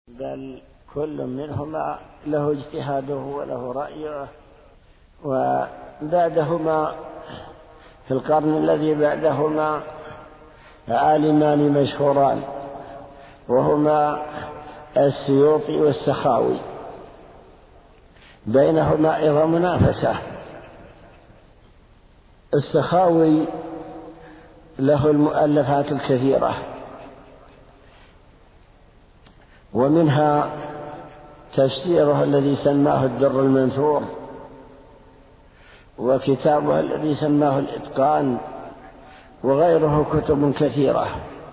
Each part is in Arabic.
بل كل منهما له اجتهاده وله رأيه. وبعدهما في القرن الذي بعدهما عالمان مشهوران، وهما السيوطي والسخاوي، بينهما أيضا منافسة. السخاوي له المؤلفات الكثيرة، ومنها تفسيره الذي سماه الدر المنثور، وكتابه الذي سماه الإتقان، وغيره كتب كثيرة.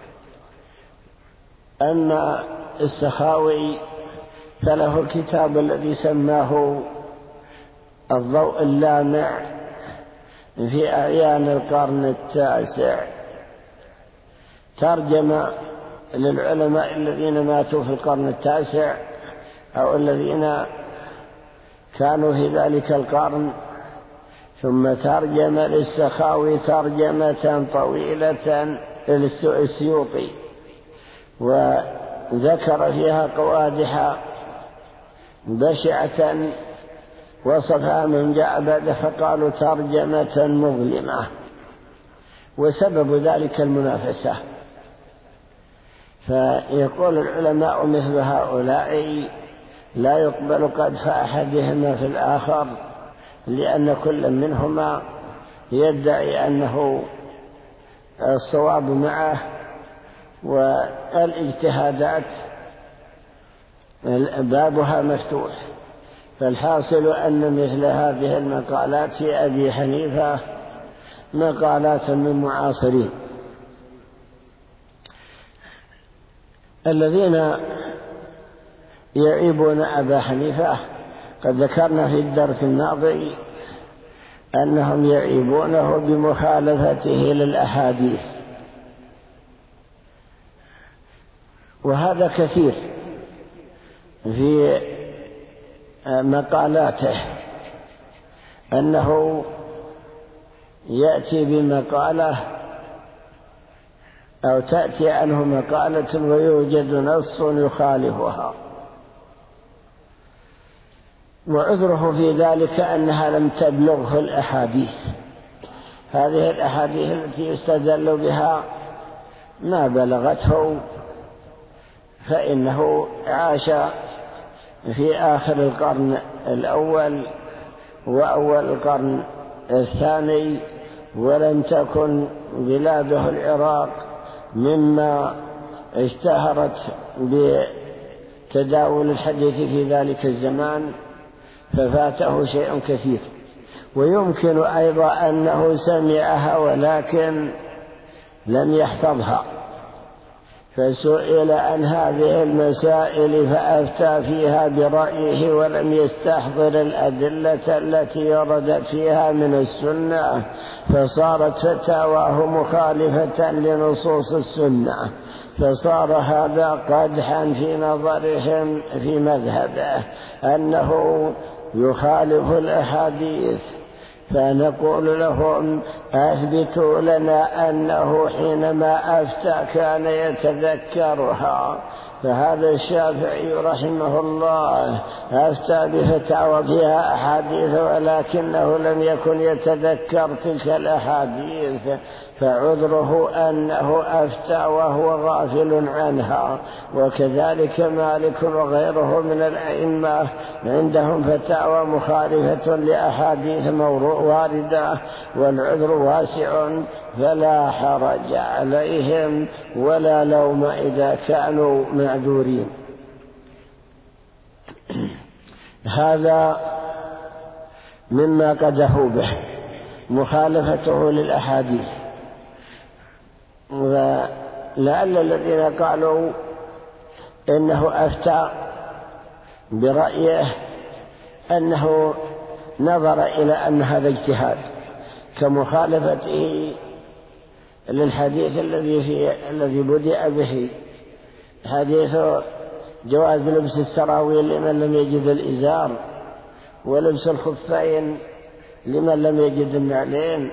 أما السخاوي فله الكتاب الذي سماه الضوء اللامع في أعيان القرن التاسع، ترجم للعلماء الذين ماتوا في القرن التاسع أو الذين كانوا في ذلك القرن، ثم ترجم للسخاوي ترجمة طويلة للسيوطي، وذكر فيها قوادح بشعة وصفها من جاء بعد فقالوا ترجمة مظلمة، وسبب ذلك المنافسة. فيقول العلماء مثل هؤلاء لا يقبل قدح أحدهما في الآخر، لأن كل منهما يدعي أنه الصواب معه، والاجتهادات بابها مفتوح. فالحاصل أن مثل هذه المقالات في أبي حنيفة مقالات من معاصرين. الذين يعيبون أبا حنيفة قد ذكرنا في الدرس الماضي أنهم يعيبونه بمخالفته للأحاديث، وهذا كثير في مقالاته، أنه يأتي بمقالة أو تأتي عنه مقالة ويوجد نص يخالفها، وعذره في ذلك أنها لم تبلغه الأحاديث. هذه الأحاديث التي يستدل بها ما بلغته، فإنه عاش في آخر القرن الأول وأول القرن الثاني، ولم تكن بلاده العراق مما اشتهرت بتداول الحديث في ذلك الزمان، ففاته شيء كثير. ويمكن أيضا أنه سمعها ولكن لم يحفظها، فسئل عن هذه المسائل فأفتى فيها برأيه ولم يستحضر الأدلة التي وردت فيها من السنة، فصارت فتاواه مخالفة لنصوص السنة، فصار هذا قدحا في نظرهم في مذهبه أنه يخالف الأحاديث. فنقول لهم أثبتوا لنا أنه حينما أفتى كان يتذكرها. فهذا الشافعي رحمه الله أفتى بفتاوى فيها أحاديث ولكنه لم يكن يتذكر تلك الأحاديث، فعذره أنه أفتى وهو غافل عنها. وكذلك مالك وغيره من الأئمة عندهم فتاوى مخالفة لأحاديث واردة، والعذر واسع، فلا حرج عليهم ولا لوم إذا كانوا معذورين. هذا مما قدحوا به مخالفته للأحاديث. ولعل الذين قالوا إنه أفتى برأيه أنه نظر إلى أن هذا اجتهاد، كمخالفته للحديث الذي بدأ به، حديث جواز لبس السراويل لمن لم يجد الإزار، ولبس الخفين لمن لم يجد النعلين،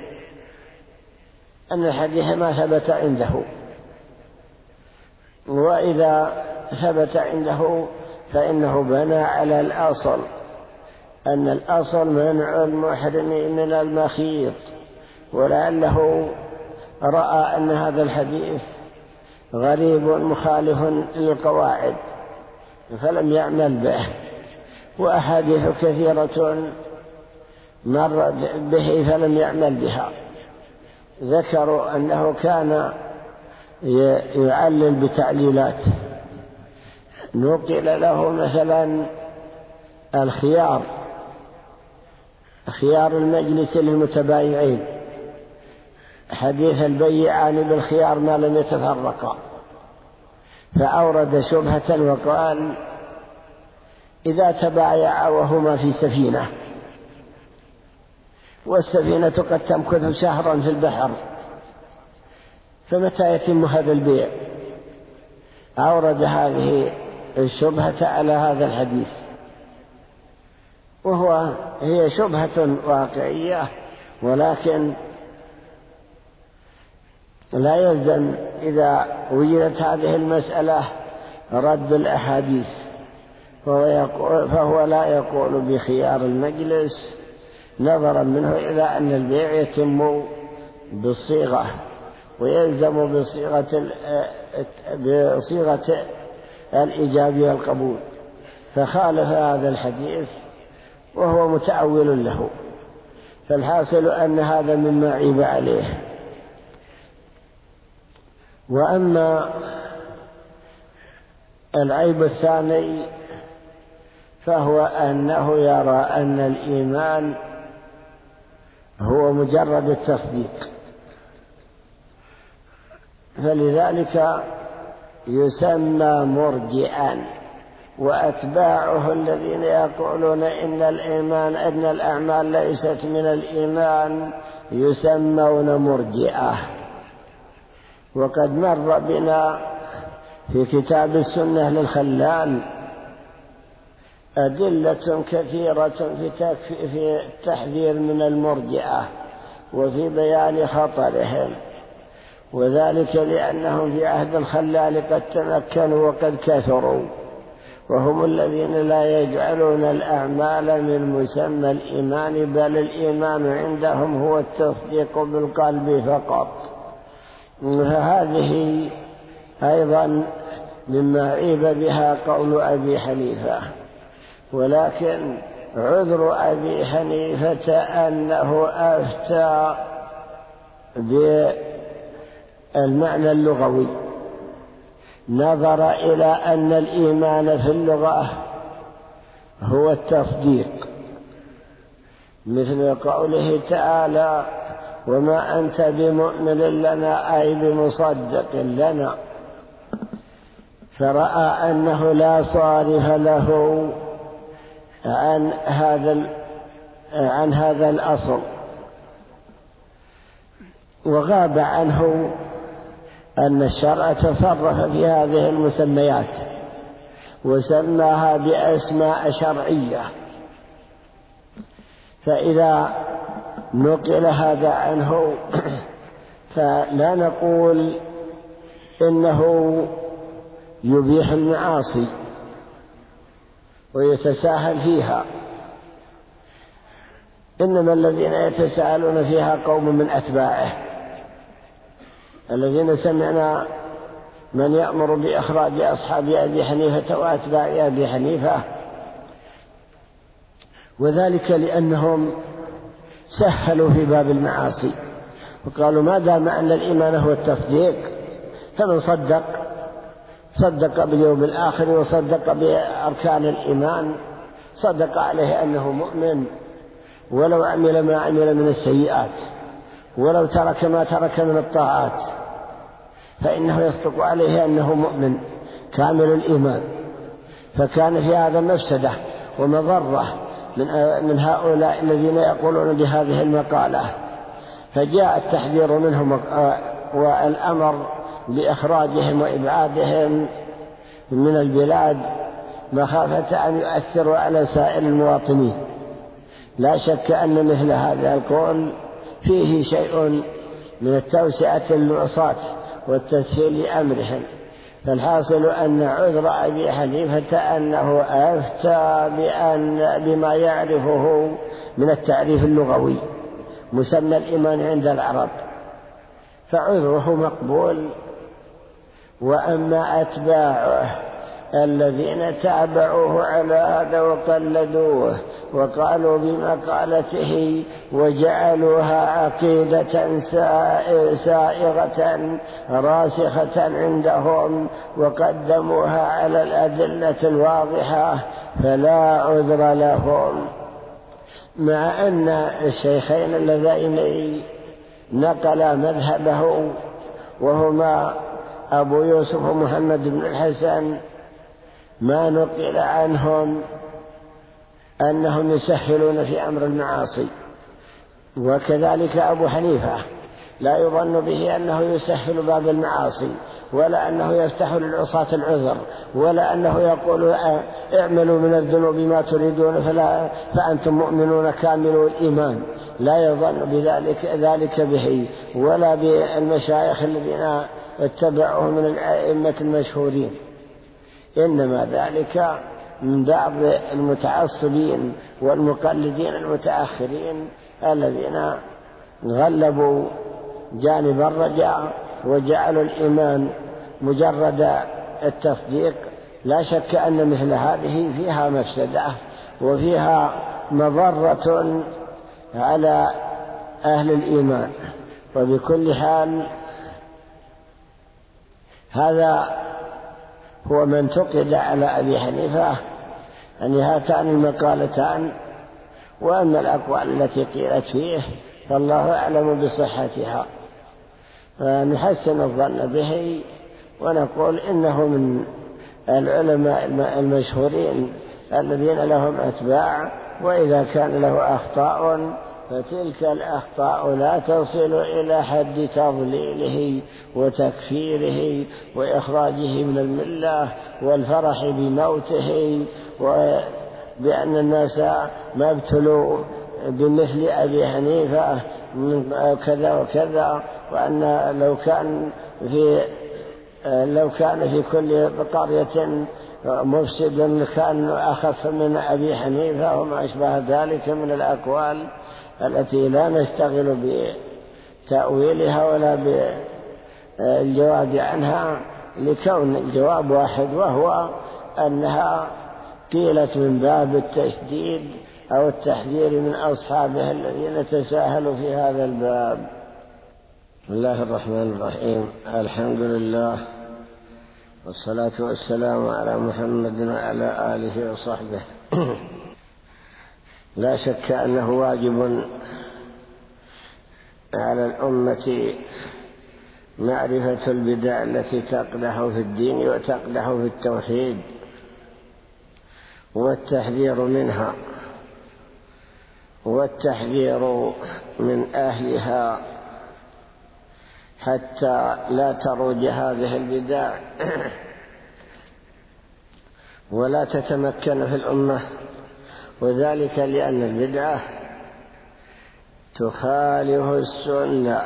أن الحديث ما ثبت عنده. وإذا ثبت عنده فإنه بنى على الأصل، أن الأصل منع المحرم من المخيط، ولعله رأى أن هذا الحديث غريب مخالف للقواعد فلم يعمل به، وأحاديث كثيرة مر به فلم يعمل بها. ذكروا أنه كان يعلل بتعليلات، نقل له مثلا خيار المجلس للمتبايعين، حديث البيعان بالخيار ما لم يتفرقا، فأورد شبهة وقال إذا تبايعا وهما في سفينة والسفينة قد تمكث شهرا في البحر فمتى يتم هذا البيع؟ أورد هذه الشبهة على هذا الحديث، هي شبهة واقعية، ولكن لا يلزم إذا وجدت هذه المسألة رد الأحاديث، فهو لا يقول بخيار المجلس نظرا منه إلى أن البيع يتم بالصيغة ويلزم بصيغة الإيجاب والقبول، فخالف هذا الحديث وهو متأول له، فالحاصل أن هذا مما عيب عليه. وأما العيب الثاني فهو أنه يرى أن الإيمان هو مجرد التصديق، فلذلك يسمى مرجئا، وأتباعه الذين يقولون إن الأعمال ليست من الإيمان يسمون مرجئة. وقد مر بنا في كتاب السنة للخلال أدلة كثيرة في التحذير من المرجئة وفي بيان خطرهم، وذلك لأنهم في عهد الخلال قد تمكنوا وقد كثروا، وهم الذين لا يجعلون الأعمال من مسمى الإيمان، بل الإيمان عندهم هو التصديق بالقلب فقط. فهذه أيضا مما عيب بها قول أبي حنيفة، ولكن عذر أبي حنيفة أنه أفتى بالمعنى اللغوي، نظر إلى أن الإيمان في اللغة هو التصديق، مثل قوله تعالى وما أنت بمؤمن لنا أي بمصدق لنا، فرأى أنه لا صارف له عن هذا الأصل، وغاب عنه أن الشرع تصرف في هذه المسميات وسماها بأسماء شرعية، فإذا نقل هذا عنه فلا نقول إنه يبيح المعاصي ويتساهل فيها، إنما الذين يتساهلون فيها قوم من أتباعه الذين سمعنا من يأمر بإخراج أصحاب أبي حنيفة وأتباع أبي حنيفة، وذلك لأنهم سهلوا في باب المعاصي وقالوا ما دام أن الإيمان هو التصديق فمن صدق باليوم الآخر وصدق بأركان الإيمان صدق عليه أنه مؤمن، ولو عمل ما عمل من السيئات ولو ترك ما ترك من الطاعات فإنه يصدق عليه أنه مؤمن كامل الإيمان. فكان في هذا مفسدة ومضرة من هؤلاء الذين يقولون بهذه المقالة، فجاء التحذير منهم والأمر بإخراجهم وإبعادهم من البلاد مخافة أن يؤثروا على سائر المواطنين. لا شك أن مثل هذا القول فيه شيء من التوسعة للعصاة والتسهيل لأمرهم، فالحاصل أن عذر أبي حنيفة أنه أفتى بما يعرفه من التعريف اللغوي مسمى الإيمان عند العرب، فعذره مقبول. وأما أتباعه الذين تابعوه على هذا وقلدوه وقالوا بمقالته وجعلوها عقيدة سائغة راسخة عندهم وقدموها على الأدلة الواضحة فلا عذر لهم، مع أن الشيخين اللذين نقل مذهبه وهما أبو يوسف ومحمد بن الحسن ما نقل عنهم أنهم يسهلون في أمر المعاصي، وكذلك أبو حنيفة لا يظن به أنه يسهل باب المعاصي، ولا أنه يفتح للعصاة العذر، ولا أنه يقول اعملوا من الذنوب ما تريدون فأنتم مؤمنون كاملوا الإيمان. لا يظن ذلك به ولا بالمشايخ الذين اتبعوه من الأئمة المشهورين، إنما ذلك من بعض المتعصبين والمقلدين المتأخرين الذين غلبوا جانب الرجاء وجعلوا الإيمان مجرد التصديق. لا شك أن مثل هذه فيها مفسدة وفيها مضرة على أهل الإيمان. وبكل حال هذا هو من انتقد على أبي حنيفة أن هاتان المقالتان، وأما الأقوال التي قيلت فيه فالله أعلم بصحتها، فنحسن الظن به ونقول إنه من العلماء المشهورين الذين لهم أتباع، وإذا كان له أخطاء فتلك الأخطاء لا تصل إلى حد تضليله وتكفيره وإخراجه من الملة والفرح بموته، وبأن الناس ما ابتلوا بمثل أبي حنيفة كذا وكذا، وأن لو كان في كل قرية مفسد كان أخف من أبي حنيفة وما أشبه ذلك من الأقوال التي لا نشتغل بتأويلها ولا بالجواب عنها، لكون الجواب واحد وهو أنها قيلت من باب التشديد أو التحذير من أصحابها الذين تساهلوا في هذا الباب. بسم الله الرحمن الرحيم. الحمد لله والصلاة والسلام على محمد وعلى آله وصحبه. لا شك أنه واجب على الأمة معرفة البدع التي تقدح في الدين وتقدح في التوحيد والتحذير منها والتحذير من أهلها حتى لا تروج هذه البدع ولا تتمكن في الأمة، وذلك لأن البدعة تخالف السنة.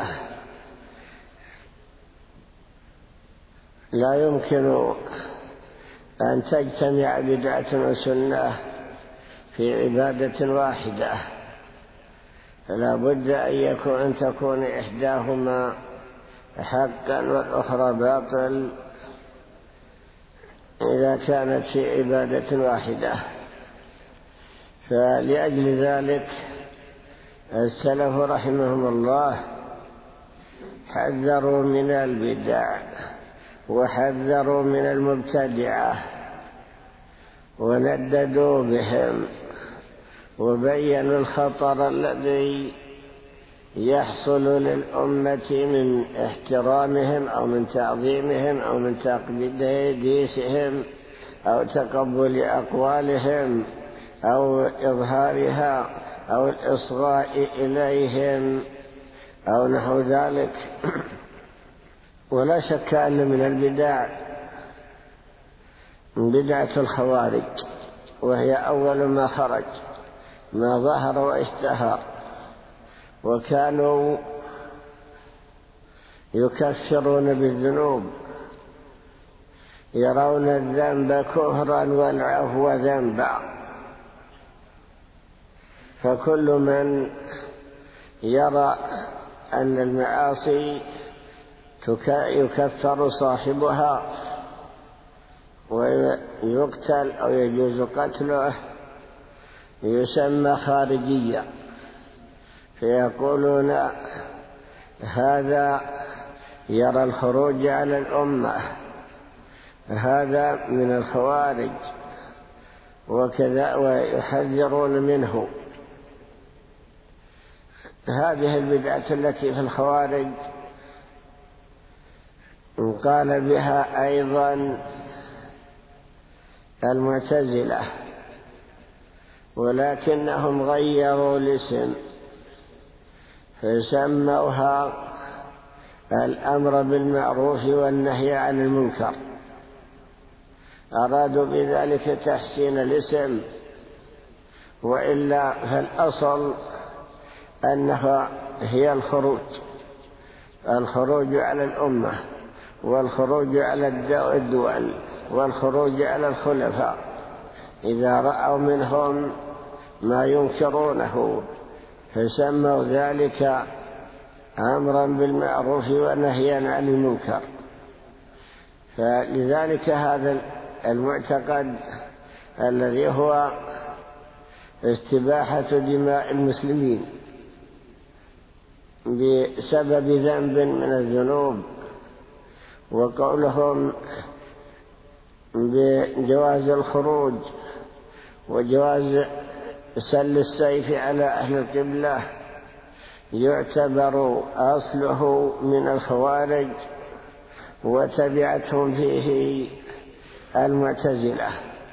لا يمكن أن تجتمع بدعة وسنة في عبادة واحدة، فلا بد أن تكون إحداهما حقا والأخرى باطل إذا كانت في عبادة واحدة. فلأجل ذلك السلف رحمهم الله حذروا من البدع وحذروا من المبتدعة ونددوا بهم وبينوا الخطر الذي يحصل للأمة من احترامهم أو من تعظيمهم أو من تقديسهم أو تقبل أقوالهم أو إظهارها أو الإصغاء إليهم أو نحو ذلك. ولا شك أن من البدع بدعة الخوارج، وهي أول ما خرج، ما ظهر واشتهر، وكانوا يكفرون بالذنوب يرون الذنب كفرا والعفو ذنبا. فكل من يرى أن المعاصي يكفر صاحبها ويقتل أو يجوز قتله يسمى خارجيا، فيقولون هذا يرى الخروج على الأمة، هذا من الخوارج وكذا، ويحذرون منه. هذه البدعة التي في الخوارج قال بها أيضا المعتزلة، ولكنهم غيروا الاسم فسموها الأمر بالمعروف والنهي عن المنكر. أرادوا بذلك تحسين الاسم، وإلا فالأصل أنها هي الخروج على الأمة، والخروج على الدول، والخروج على الخلفاء إذا رأوا منهم ما ينكرونه فسموا ذلك أمرا بالمعروف ونهيا عن المنكر. فلذلك هذا المعتقد الذي هو استباحة دماء المسلمين بسبب ذنب من الذنوب، وقولهم بجواز الخروج وجواز سل السيف على أهل القبلة، يعتبر أصله من الخوارج وتبعتهم فيه المعتزلة.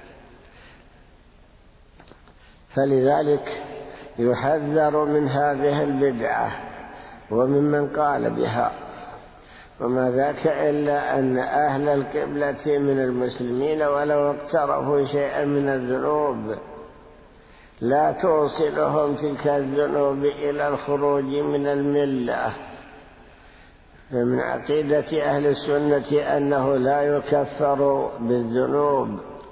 فلذلك يحذر من هذه البدعة وممن قال بها. وما ذاك إلا أن أهل القبلة من المسلمين ولو اقترفوا شيئا من الذنوب لا توصلهم تلك الذنوب إلى الخروج من الملة. فمن عقيدة أهل السنة أنه لا يكفر بالذنوب،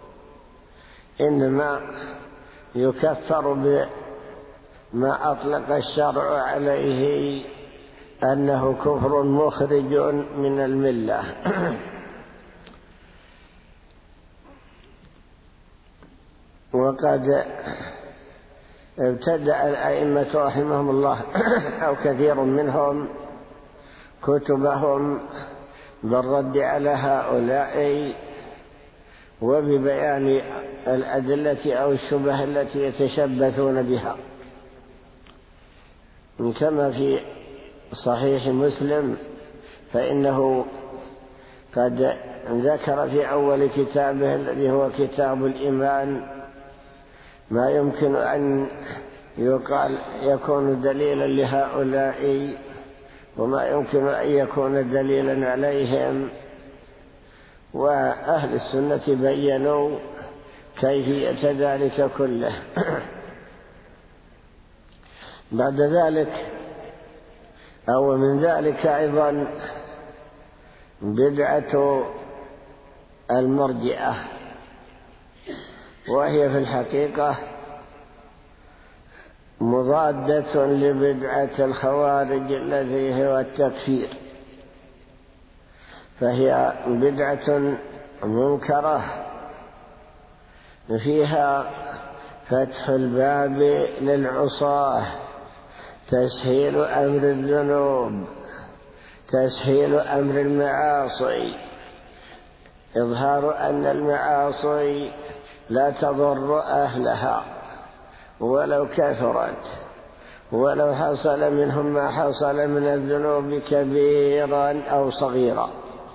إنما يكفر بما أطلق الشرع عليه أنه كفر مخرج من الملة. وقد ابتدأ الأئمة رحمهم الله أو كثير منهم كتبهم بالرد على هؤلاء وببيان الأدلة أو الشبه التي يتشبثون بها، كما في صحيح مسلم، فإنه قد ذكر في أول كتابه الذي هو كتاب الإيمان ما يمكن أن يقال يكون دليلا لهؤلاء وما يمكن أن يكون دليلا عليهم. وأهل السنة بيّنوا كيفية ذلك كله. بعد ذلك أو من ذلك أيضا بدعة المرجئة، وهي في الحقيقة مضادة لبدعة الخوارج الذي هو التكفير، فهي بدعة منكرة فيها فتح الباب للعصاة، تسهيل أمر الذنوب، تسهيل أمر المعاصي، إظهار أن المعاصي لا تضر أهلها ولو كثرت، ولو حصل منهم ما حصل من الذنوب كبيرا أو صغيرا،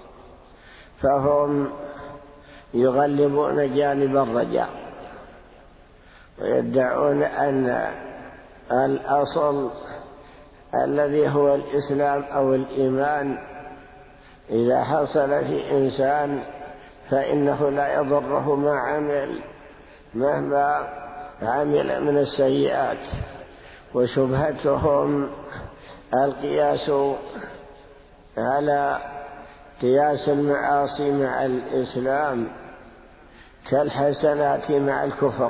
فهم يغلبون جانب الرجاء ويدعون أن الأصل الذي هو الإسلام أو الإيمان إذا حصل في إنسان فإنه لا يضره ما عمل مهما عمل من السيئات. وشبهتهم القياس على قياس المعاصي مع الإسلام كالحسنات مع الكفر،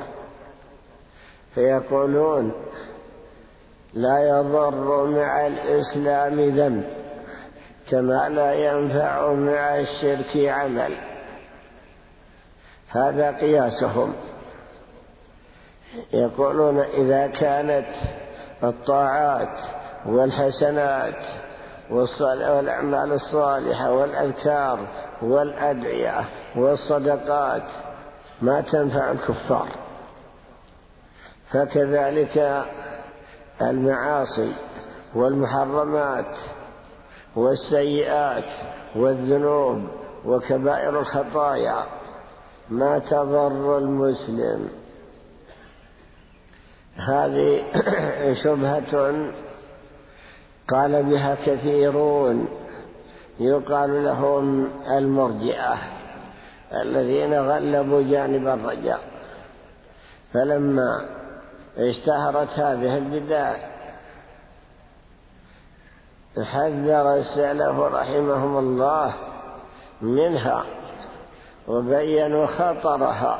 فيقولون لا يضر مع الإسلام ذنب كما لا ينفع مع الشرك عمل. هذا قياسهم. يقولون إذا كانت الطاعات والحسنات والأعمال الصالحة والأذكار والأدعية والصدقات ما تنفع الكفار، فكذلك المعاصي والمحرمات والسيئات والذنوب وكبائر الخطايا ما تضر المسلم. هذه شبهة قال بها كثيرون، يقال لهم المرجئة الذين غلبوا جانب الرجاء. فلما اشتهرت هذه البدع حذر السلف رحمهم الله منها وبينوا خطرها،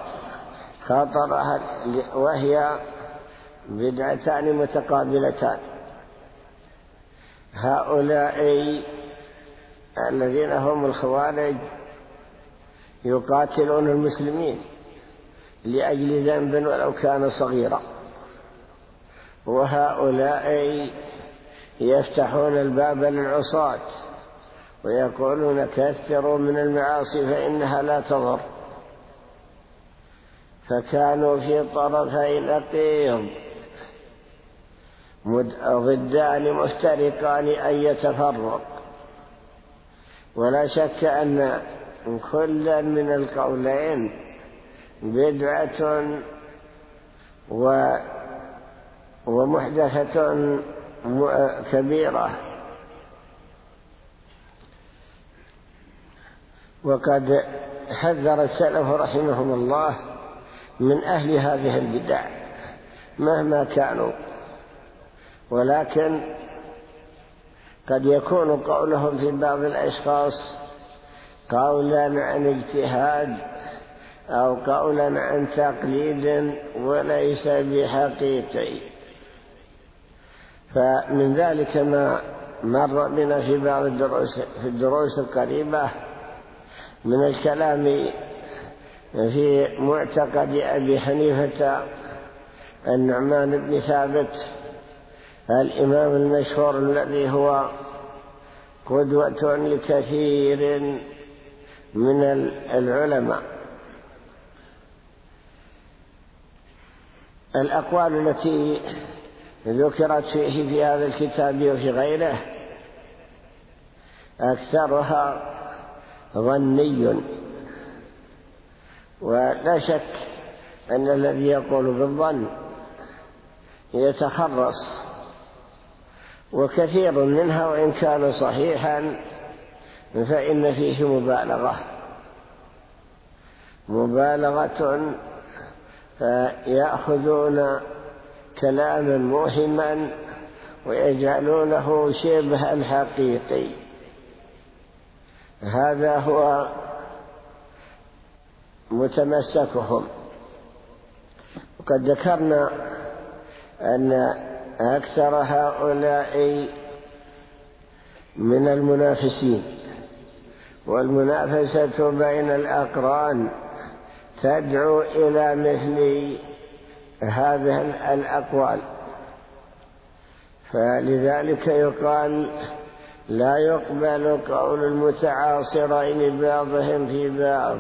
وهي بدعتان متقابلتان. هؤلاء الذين هم الخوارج يقاتلون المسلمين لأجل ذنب ولو كان صغيرا، وهؤلاء يفتحون الباب للعصاة ويقولون كثروا من المعاصي فإنها لا تضر. فكانوا في طرفي نقيض ضدان مفترقان أن يتفرق. ولا شك أن كل من القولين بدعة ومحدثة كبيرة. وقد حذر السلف رحمهم الله من أهل هذه البدع مهما كانوا، ولكن قد يكون قولهم في بعض الأشخاص قولا عن اجتهاد أو قولا عن تقليد وليس بحقيقي. فمن ذلك ما مر بنا في بعض الدروس القريبة من الكلام في معتقد أبي حنيفة النعمان بن ثابت الإمام المشهور الذي هو قدوة لكثير من العلماء. الأقوال التي ذكرت فيه في هذا الكتاب وفي غيره أكثرها ظني، ولا شك أن الذي يقول بالظن يتخرص، وكثير منها وإن كان صحيحا فإن فيه مبالغة فيأخذون كلاما موهما ويجعلونه شبه حقيقي. هذا هو متمسكهم. وقد ذكرنا أن أكثر هؤلاء من المنافسين، والمنافسة بين الأقران تدعو إلى مثل هذه الأقوال. فلذلك يقال لا يقبل قول المتعاصرين بعضهم في بعض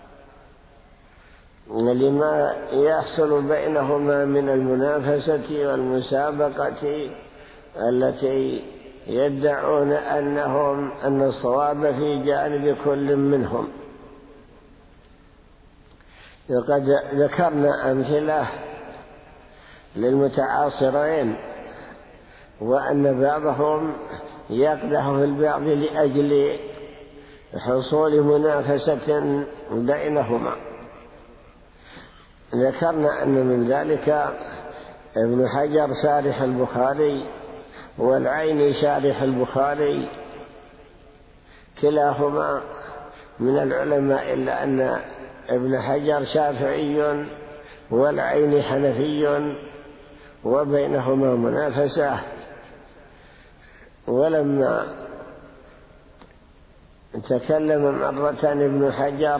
لما يحصل بينهما من المنافسة والمسابقة التي يدعون أن الصواب في جانب كل منهم. وقد ذكرنا أمثلة للمتعاصرين، وأن بعضهم يقدح في البعض لأجل حصول منافسة بينهما. ذكرنا أن من ذلك ابن حجر شارح البخاري والعيني شارح البخاري كلاهما من العلماء، إلا أن ابن حجر شافعي والعين حنفي وبينهما منافسة. ولما تكلم مرة ابن حجر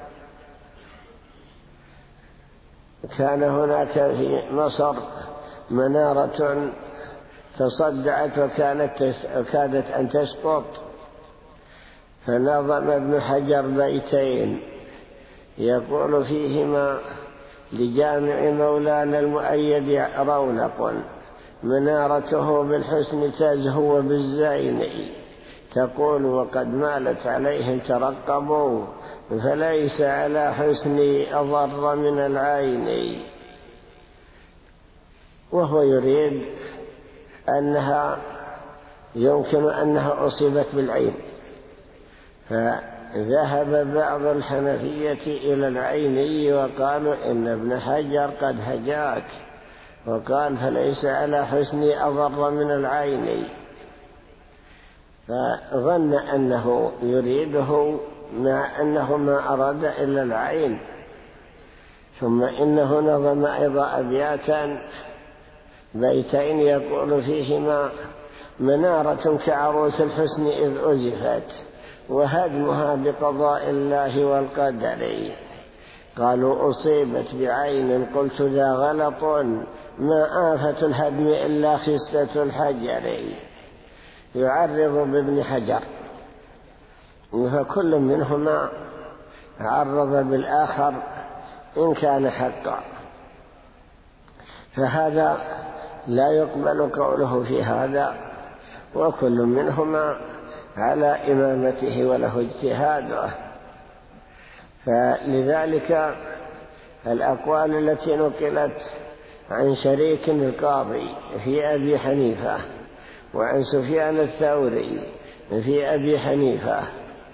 كان هناك في مصر منارة تصدعت وكادت أن تسقط، فنظم ابن حجر بيتين يقول فيهما: لجامع مولانا المؤيد رونق، منارته بالحسن تزهو بالزين، تقول وقد مالت عليهم ترقبوا، فليس على حسني أضر من العين. وهو يريد أنها يمكن أنها أصيبت بالعين، فذهب بعض الحنفية إلى العيني وقالوا إن ابن حجر قد هجاك، وقال فليس على حسني أضر من العين، فظن أنه يريده مع أنه ما أراد إلا العين. ثم إنه نظم أيضا أبياتا بيتين يقول فيهما: منارة كعروس الحسن إذ أزفت، وهدمها بقضاء الله والقدر. قالوا أصيبت بعين، قلت ذا غلط، ما آفة الهدم إلا خسة الحجر. يعرض بابن حجر، فكل منهما عرض بالآخر إن كان حقا، فهذا لا يقبل قوله في هذا، وكل منهما على إمامته وله اجتهاده. فلذلك الأقوال التي نقلت عن شريك القاضي في أبي حنيفة، وعن سفيان الثوري في أبي حنيفة،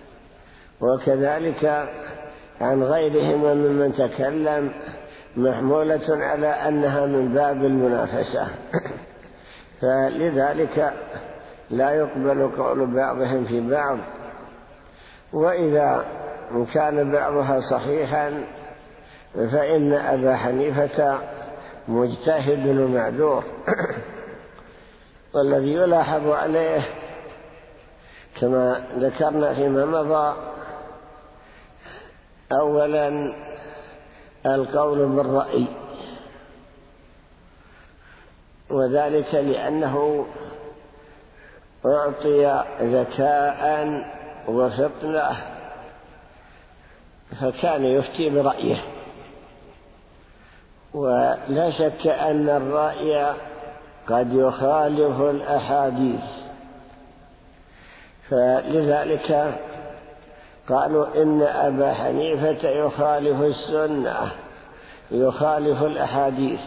وكذلك عن غيرهما ممن تكلم، محمولة على أنها من باب المنافسة، فلذلك لا يقبل قول بعضهم في بعض. وإذا كان بعضها صحيحا فإن أبا حنيفة مجتهد ومعذور. والذي يلاحظ عليه كما ذكرنا فيما مضى: أولا القول بالرأي، وذلك لأنه أعطي ذكاء وفطنة، فكان يفتي برأيه. ولا شك أن الرأي قد يخالف الأحاديث، فلذلك قالوا إن أبا حنيفة يخالف السنة، يخالف الأحاديث.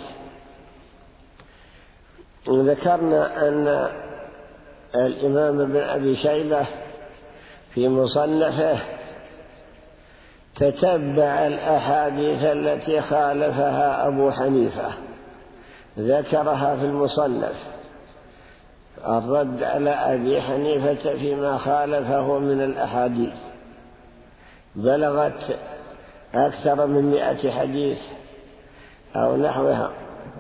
ذكرنا أن الإمام ابن أبي شيبة في مصنفه تتبع الأحاديث التي خالفها أبو حنيفة، ذكرها في المصنف، الرد على أبي حنيفة فيما خالفه من الأحاديث بلغت أكثر من 100 حديث أو نحوها.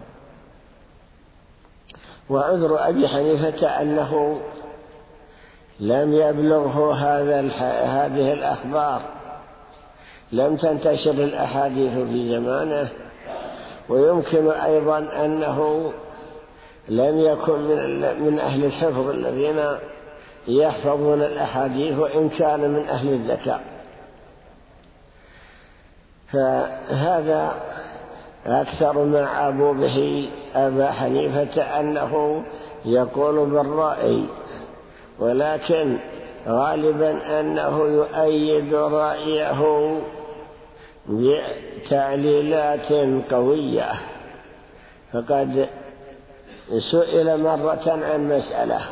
وعذر أبي حنيفة أنه لم يبلغه هذه الأخبار، لم تنتشر الأحاديث في زمانه، ويمكن أيضا أنه لم يكن من أهل الحفظ الذين يحفظون الأحاديث، وإن كان من أهل الذكاء. فهذا أكثر ما عابوا به أبا حنيفة، أنه يقول بالرأي، ولكن غالبا أنه يؤيد رأيه بتعليلات قوية. فقد سئل مرة عن مسألة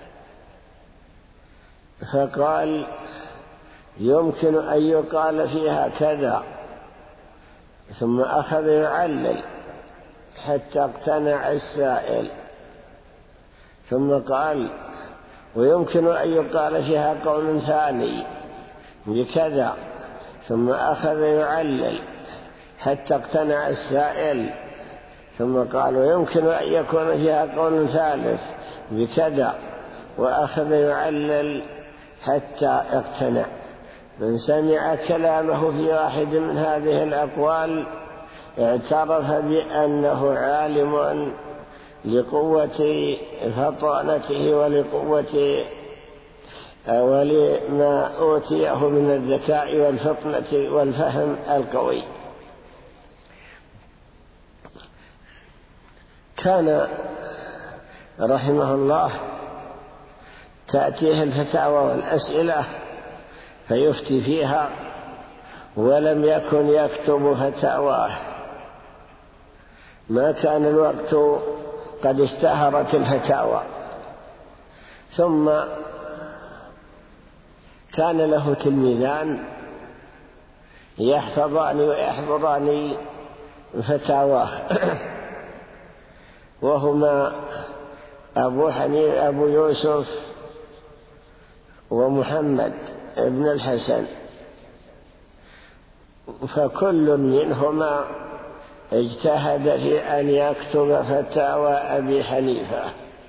فقال يمكن أن يقال فيها كذا، ثم أخذ يعلل حتى اقتنع السائل، ثم قال ويمكن أن يقال فيها قول ثاني بكذا، ثم أخذ يعلل حتى اقتنع السائل، ثم قال ويمكن أن يكون فيها قول ثالث بكذا، وأخذ يعلل حتى اقتنع. من سمع كلامه في واحد من هذه الأقوال اعترف بأنه عالم لقوة فطانته ولما أوتيه من الذكاء والفطنة والفهم القوي. كان رحمه الله تأتيه الفتاوى والأسئلة فيفتي فيها، ولم يكن يكتب فتاواه، ما كان الوقت قد اشتهرت الفتاوى. ثم كان له تلميذان يحفظان ويحفظان فتاواه، وهما أبو يوسف ومحمد ابن الحسن، فكل منهما اجتهد في أن يكتب فتاوى أبي حنيفة.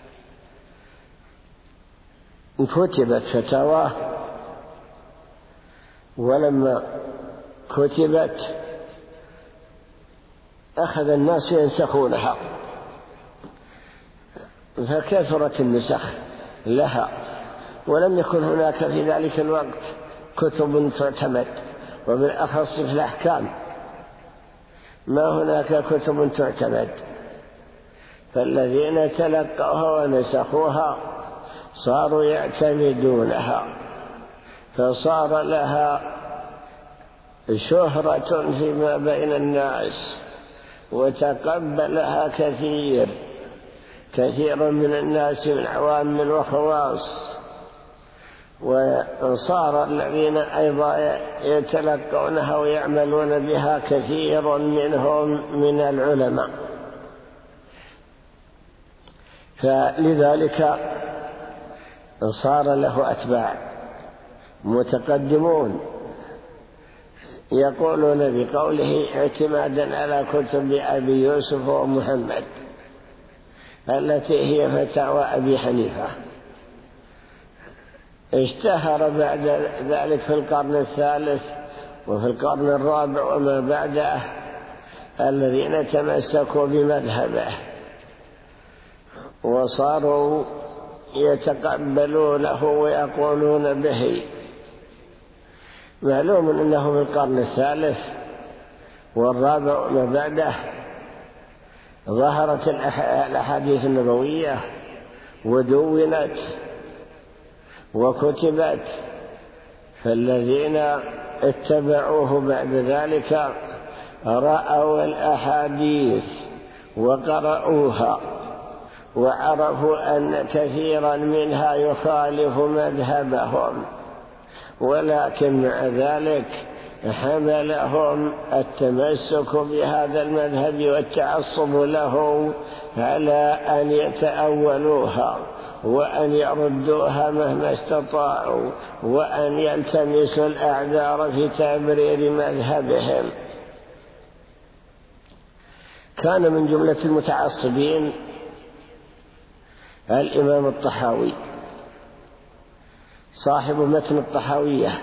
كتبت فتاواه، ولما كتبت أخذ الناس ينسخونها، فكثرت النسخ لها، ولم يكن هناك في ذلك الوقت كتب تعتمد، وبالأخص في الأحكام ما هناك كتب تعتمد، فالذين تلقوها ونسخوها صاروا يعتمدونها، فصار لها شهرة فيما بين الناس، وتقبلها كثير من الناس من عوام وخواص، وصار الذين أيضا يتلقونها ويعملون بها كثير منهم من العلماء. فلذلك صار له أتباع متقدمون يقولون بقوله اعتمادا على كتب أبي يوسف ومحمد التي هي فتاوى أبي حنيفة. اشتهر بعد ذلك في القرن الثالث وفي القرن الرابع وما بعده الذين تمسكوا بمذهبه وصاروا يتقبلونه ويقولون به. معلوم أنه في القرن الثالث والرابع وما بعده ظهرت الأحاديث النبوية ودونت وكتبت، فالذين اتبعوه بعد ذلك رأوا الأحاديث وقرأوها وعرفوا أن كثيرا منها يخالف مذهبهم، ولكن مع ذلك حملهم التمسك بهذا المذهب والتعصب له على أن يتأولوها وأن يردوها مهما استطاعوا، وأن يلتمسوا الأعذار في تبرير مذهبهم. كان من جملة المتعصبين الإمام الطحاوي صاحب متن الطحاوية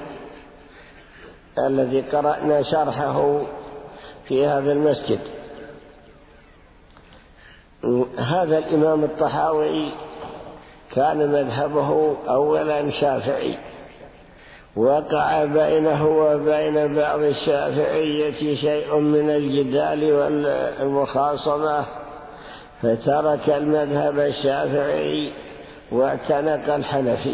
الذي قرأنا شرحه في هذا المسجد. هذا الإمام الطحاوي كان مذهبه أولا شافعي، وقع بينه وبين بعض الشافعية شيء من الجدال والمخاصمة، فترك المذهب الشافعي واعتنق الحنفي،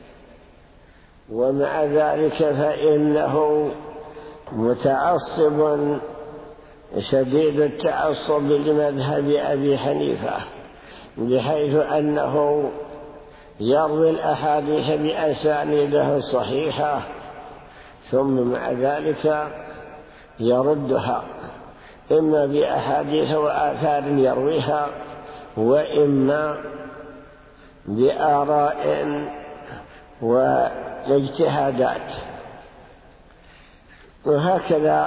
ومع ذلك فإنه متعصب شديد التعصب لمذهب أبي حنيفة، بحيث أنه يروي الأحاديث بأسانيده الصحيحة، ثم مع ذلك يردها إما بأحاديث وآثار يرويها، وإما بآراء والاجتهادات. وهكذا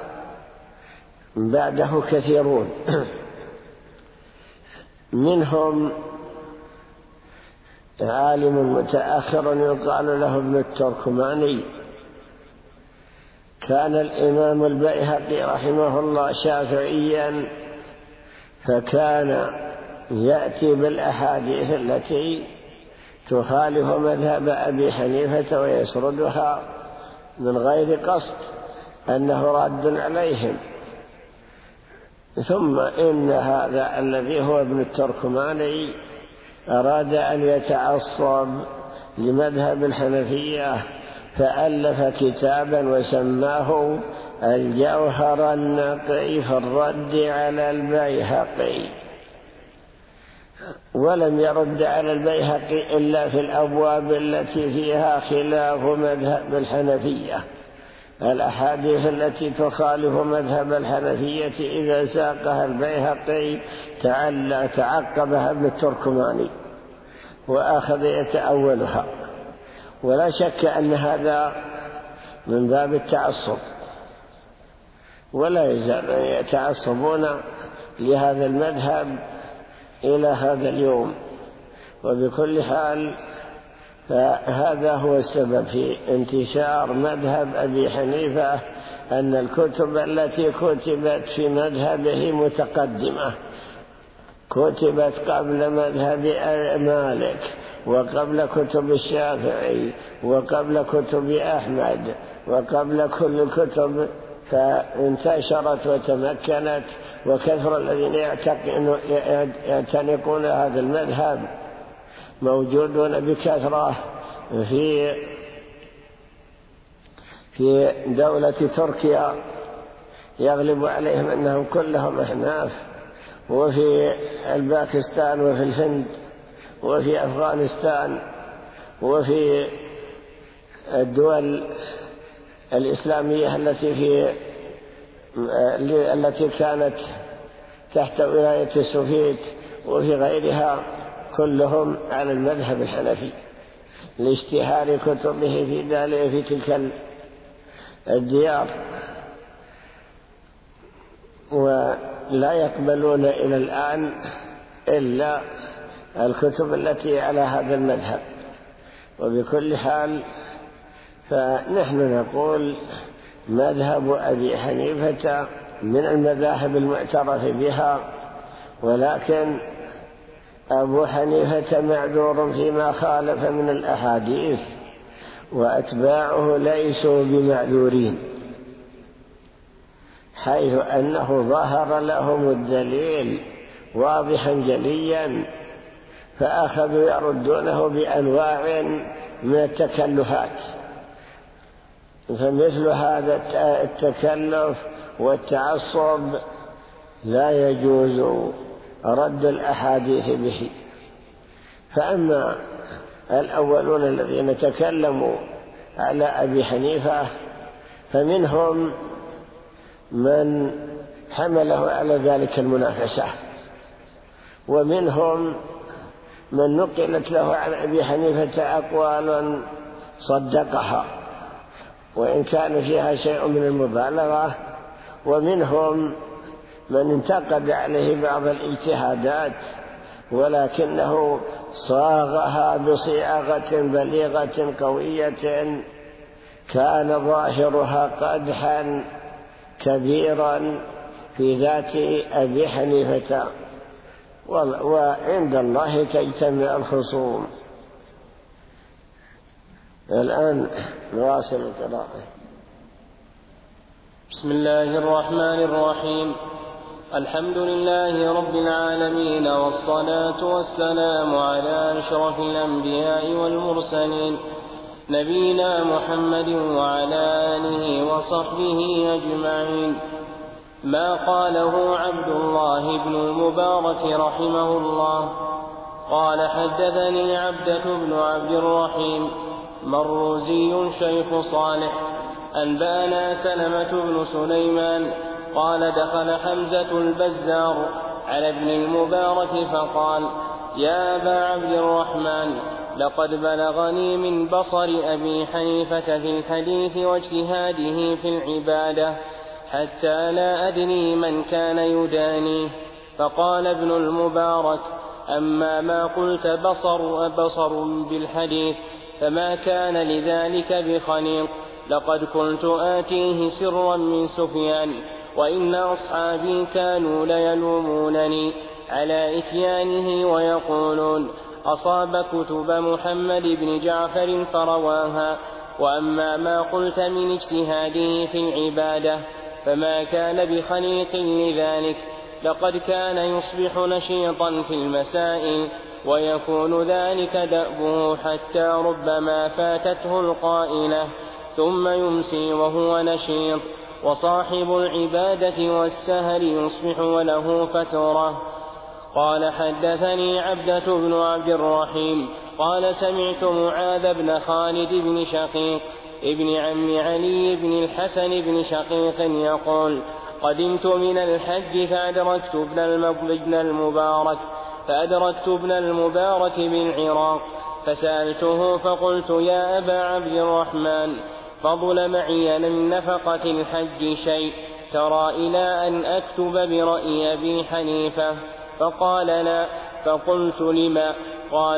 بعده كثيرون، منهم عالم متأخر يقال له ابن التركماني. كان الإمام البيهقي رحمه الله شافعيا، فكان يأتي بالأحاديث التي تخالف مذهب أبي حنيفة ويسردها من غير قصد أنه رد عليهم. ثم إن هذا الذي هو ابن التركماني أراد أن يتعصب لمذهب الحنفية، فألف كتابا وسماه الجوهر النقي في الرد على البيهقي، ولم يرد على البيهقي إلا في الأبواب التي فيها خلاف مذهب الحنفية. الأحاديث التي تخالف مذهب الحنفية إذا ساقها البيهقي تعقبها ابن التركماني وأخذ يتأولها، ولا شك أن هذا من باب التعصب، ولا يزال يتعصبون لهذا المذهب إلى هذا اليوم. وبكل حال فهذا هو السبب في انتشار مذهب أبي حنيفة، أن الكتب التي كتبت في مذهبه متقدمة، كتبت قبل مذهب مالك وقبل كتب الشافعي وقبل كتب أحمد وقبل كل الكتب، فانتشرت وتمكنت، وكثر الذين يعتنقون هذا المذهب موجودون بكثرة في دولة تركيا، يغلب عليهم أنهم كلهم أحناف، وفي الباكستان وفي الهند وفي أفغانستان وفي الدول الإسلامية التي كانت تحت ولاية السوفيت وفي غيرها، كلهم على المذهب الحنفي لاشتهار كتبه في تلك الديار، ولا يقبلون إلى الآن إلا الكتب التي على هذا المذهب. وبكل حال فنحن نقول مذهب أبي حنيفة من المذاهب المعترف بها، ولكن أبو حنيفة معذور فيما خالف من الأحاديث، وأتباعه ليسوا بمعذورين، حيث أنه ظهر لهم الدليل واضحا جليا، فأخذوا يردونه بأنواع من التكلفات. فمثل هذا التكلف والتعصب لا يجوز رد الأحاديث به. فأما الأولون الذين تكلموا على أبي حنيفة فمنهم من حمله على ذلك المنافسة، ومنهم من نقلت له عن أبي حنيفة أقوال صدقها وإن كان فيها شيء من المبالغة، ومنهم من انتقد عليه بعض الاجتهادات ولكنه صاغها بصياغة بليغة قوية كان ظاهرها قدحا كبيرا في ذات أبي حنيفة، وعند الله تجتمع الخصوم. الآن نواصل القراءة. بسم الله الرحمن الرحيم. الحمد لله رب العالمين، والصلاة والسلام على أشرف الأنبياء والمرسلين، نبينا محمد وعلى آله وصحبه أجمعين. ما قاله عبد الله بن المبارك رحمه الله قال: حدثني عبدة بن عبد الرحيم مروزي شيخ صالح أنبانا سلمة بن سليمان قال: دخل حمزة البزار على ابن المبارك فقال: يا أبا عبد الرحمن، لقد بلغني من بصر أبي حنيفة في الحديث واجتهاده في العبادة حتى لا أدري من كان يدانيه. فقال ابن المبارك: أما ما قلت بصر بالحديث فما كان لذلك بخنيق، لقد كنت آتيه سرا من سفيان، وإن أصحابي كانوا ليلومونني على إتيانه ويقولون: أصاب كتب محمد بن جعفر فرواها. وأما ما قلت من اجتهاده في العبادة فما كان بخنيق لذلك، لقد كان يصبح نشيطا في المسائل ويكون ذلك دأبه حتى ربما فاتته القائلة ثم يمسي وهو نشيط. وصاحب العبادة والسهر يصبح وله فترة. قال: حدثني عبدة بن عبد الرحيم قال: سمعت معاذ بن خالد بن شقيق ابن عم علي بن الحسن بن شقيق يقول: قدمت من الحج فأدركت ابن المبارك بالعراق، فسألته فقلت: يا أبا عبد الرحمن، فضل معي من نفقة الحج شيء ترى إلى أن أكتب برأي أبي حنيفة؟ فقال: لا. فقلت: لما؟ قال: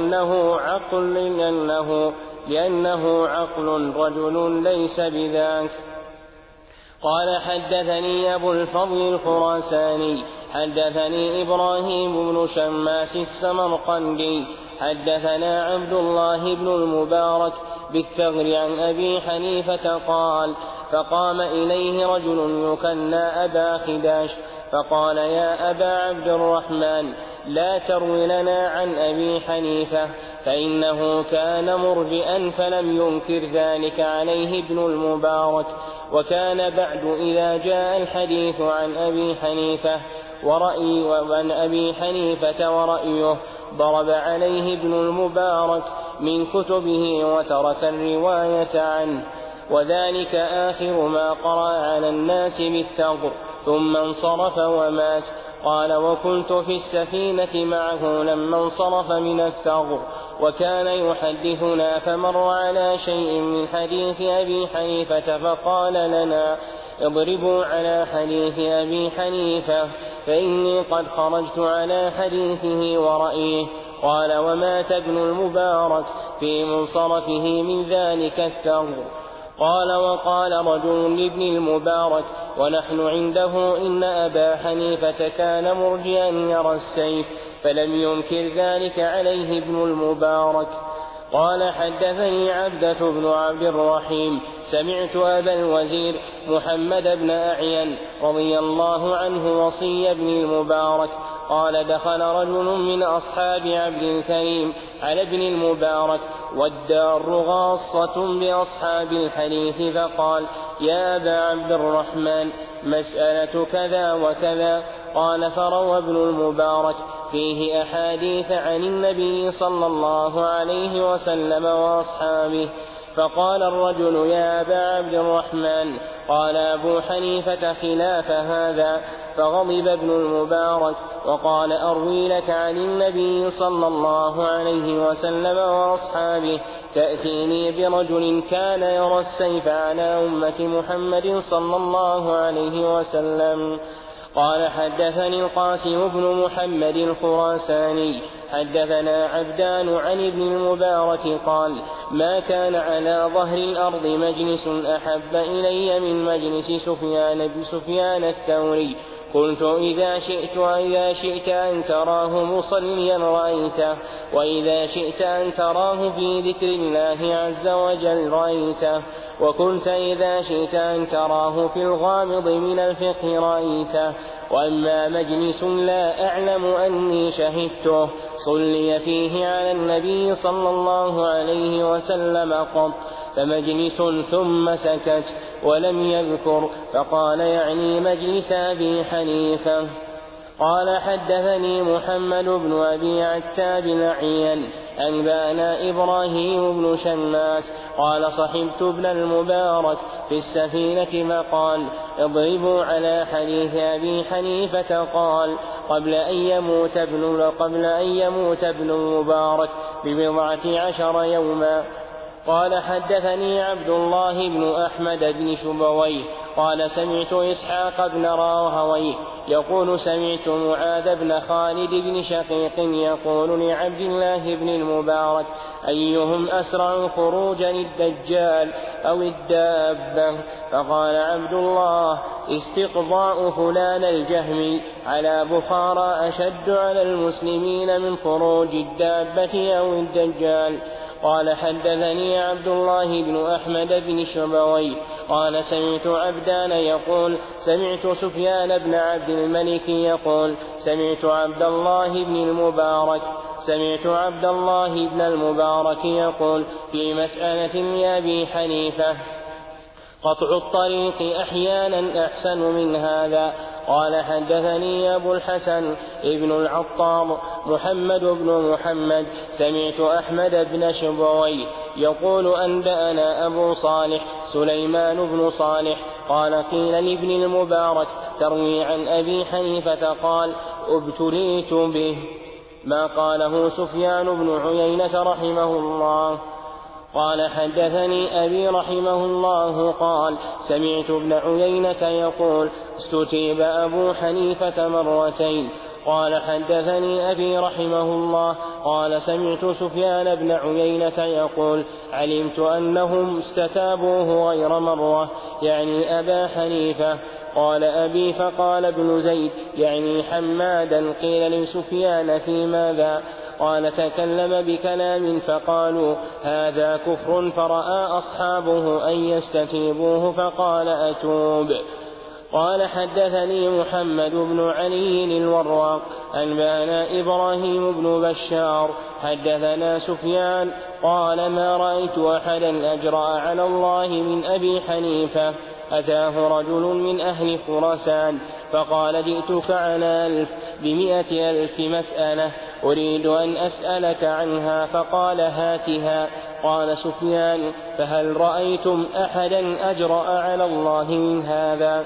لأنه عقل رجل ليس بذاك. قال: حدثني أبو الفضل الخراساني حدثني إبراهيم بن شماس السمرقندي حدثنا عبد الله بن المبارك بالثغر عن أبي حنيفة قال: فقام إليه رجل يكنى أبا خداش فقال: يا أبا عبد الرحمن، لا تروي لنا عن أبي حنيفة، فإنه كان مرجئا فلم ينكر ذلك عليه ابن المبارك. وكان بعد إذا جاء الحديث عن أبي حنيفة ورأيه ضرب عليه ابن المبارك من كتبه وترك الرواية عنه، وذلك آخر ما قرأ على الناس بالثغر، ثم انصرف ومات. قال: وكنت في السفينة معه لما انصرف من الثغر، وكان يحدثنا فمر على شيء من حديث أبي حنيفة فقال لنا: اضربوا على حديث أبي حنيفة، فإني قد خرجت على حديثه ورأيه. قال: ومات ابن المبارك في منصرفه من ذلك الثغر. قال: وقال رجل لابن المبارك ونحن عنده: إن أبا حنيفة كان مرجئا يرى السيف، فلم ينكر ذلك عليه ابن المبارك. قال: حدثني عبدة بن عبد الرحيم سمعت أبا الوزير محمد بن أعين رضي الله عنه وصي ابن المبارك قال: دخل رجل من أصحاب عبد الكريم على ابن المبارك والدار غاصة بأصحاب الحديث، فقال: يا أبا عبد الرحمن، مسألة كذا وكذا. قال: فروى ابن المبارك فيه أحاديث عن النبي صلى الله عليه وسلم وأصحابه. فقال الرجل: يا أبا عبد الرحمن، قال أبو حنيفة خلاف هذا. فغضب ابن المبارك وقال: أروي لك عن النبي صلى الله عليه وسلم وأصحابه، تأتيني برجل كان يرى السيف على أمة محمد صلى الله عليه وسلم. قال: حدثني القاسم بن محمد الخراساني حدثنا عبدان عن ابن المبارك قال: ما كان على ظهر الأرض مجلس أحب إلي من مجلس سفيان الثوري. قلت: إذا شئت أن تراه مصليا رأيته، وإذا شئت أن تراه في ذكر الله عز وجل رأيته، وقلت: إذا شئت أن تراه في الغامض من الفقه رأيته. وأما مجلس لا أعلم أني شهدته صلي فيه على النبي صلى الله عليه وسلم قط، فمجلس ثم سكت ولم يذكر، فقال: يعني مجلس أبي حنيفة. قال: حدثني محمد بن أبي عتاب الأعين أنبانا إبراهيم بن شماس قال: صحبت ابن المبارك في السفينة فقال: اضربوا على حديث أبي حنيفة. قبل أن يموت ابن المبارك ب14 يوما. قال حدثني عبد الله بن أحمد بن شبويه قال سمعت إسحاق بن راهويه يقول سمعت معاذ بن خالد بن شقيق يقول لعبد الله بن المبارك أيهم أسرع خروجا الدجال أو الدابة؟ فقال عبد الله استقضاء فلان الجهمي على بخارى أشد على المسلمين من خروج الدابة أو الدجال. قال حدثني عبد الله بن أحمد بن شبويه قال سمعت عبدان يقول سمعت سفيان بن عبد الملك يقول سمعت عبد الله بن المبارك يقول في مسألة لأبي حنيفة قطع الطريق أحيانا أحسن من هذا. قال حدثني أبو الحسن ابن العطار محمد بن محمد سمعت أحمد بن شبويه يقول أنبأنا أبو صالح سليمان بن صالح قال قيل لابن المبارك تروي عن أبي حنيفة قال ابتليت به، ما قاله سفيان بن عيينة رحمه الله. قال حدثني أبي رحمه الله قال سمعت ابن عيينة يقول استتيب أبو حنيفة مرتين. قال حدثني أبي رحمه الله قال سمعت سفيان بن عيينة يقول علمت أنهم استتابوه غير مرة يعني أبا حنيفة. قال أبي فقال ابن زيد يعني حمادا قيل لسفيان في ماذا؟ قال تكلم بكلام فقالوا هذا كفر فرأى أصحابه أن يستتيبوه فقال أتوب. قال حدثني محمد بن علي الوراق أنبأنا إبراهيم بن بشار حدثنا سفيان قال ما رأيت أحدا أجرأ على الله من أبي حنيفة. أتاه رجل من أهل خراسان فقال جئتك على 100,000 مسألة أريد أن أسألك عنها فقال هاتها. قال سفيان فهل رأيتم أحدا أجرأ على الله من هذا؟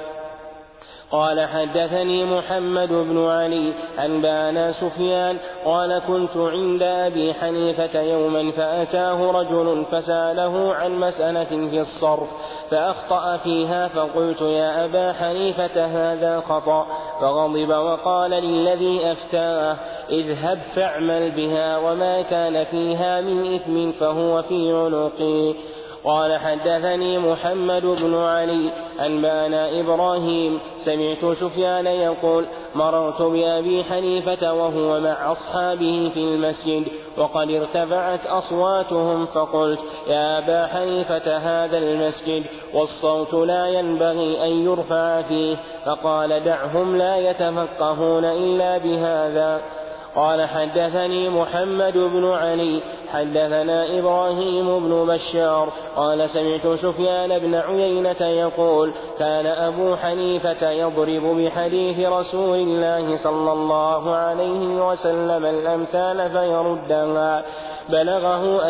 قال حدثني محمد بن علي أنبأنا سفيان قال كنت عند أبي حنيفة يوما فأتاه رجل فسأله عن مسألة في الصرف فأخطأ فيها فقلت يا أبا حنيفة هذا خطأ، فغضب وقال للذي أفتاه اذهب فاعمل بها وما كان فيها من إثم فهو في عنقي. قال حدثني محمد بن علي أنبأنا إبراهيم سمعت سفيان يقول مررت بأبي حنيفة وهو مع أصحابه في المسجد وقد ارتفعت أصواتهم فقلت يا أبا حنيفة هذا المسجد والصوت لا ينبغي أن يرفع فيه، فقال دعهم لا يتفقهون إلا بهذا. قال حدثني محمد بن علي حدثنا إبراهيم بن بشار قال سمعت سفيان بن عيينة يقول كان أبو حنيفة يضرب بحديث رسول الله صلى الله عليه وسلم الأمثال فيردها. بلغه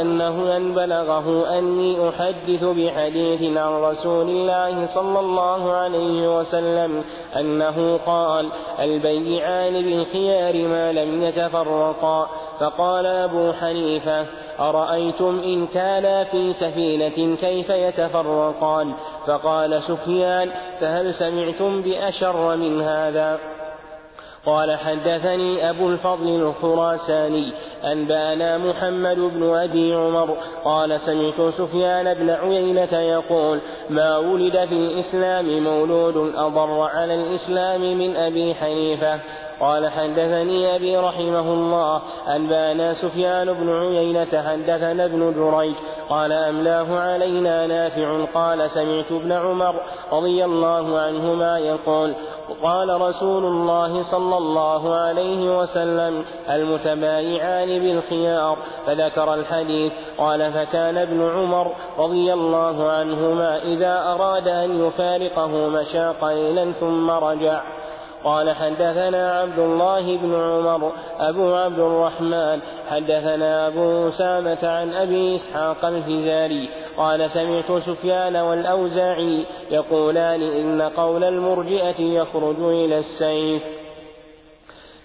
أني أحدث بحديث عن رسول الله صلى الله عليه وسلم أنه قال البيعان بالخيار ما لم يتفرقا. فقال أبو حنيفة أرأيتم إن كانا في سفينة كيف يتفرقان؟ فقال سفيان فهل سمعتم بأشر من هذا؟ قال حدثني أبو الفضل الخراساني أنبأنا محمد بن أبي عمر قال سمعت سفيان بن عيينة يقول ما ولد في الإسلام مولود أضر على الإسلام من أبي حنيفة. قال حدثني أبي رحمه الله أنبأنا سفيان بن عيينة حدثنا ابن جريج قال أملاه علينا نافع قال سمعت ابن عمر رضي الله عنهما يقول قال رسول الله صلى الله عليه وسلم المتبايعان بالخيار، فذكر الحديث. قال فكان ابن عمر رضي الله عنهما إذا أراد أن يفارقه مشى قليلا ثم رجع. قال حدثنا عبد الله بن عمر أبو عبد الرحمن حدثنا أبو أسامة عن أبي إسحاق الفزاري قال سمعت سفيان والأوزاعي يقولان إن قول المرجئة يخرج إلى السيف.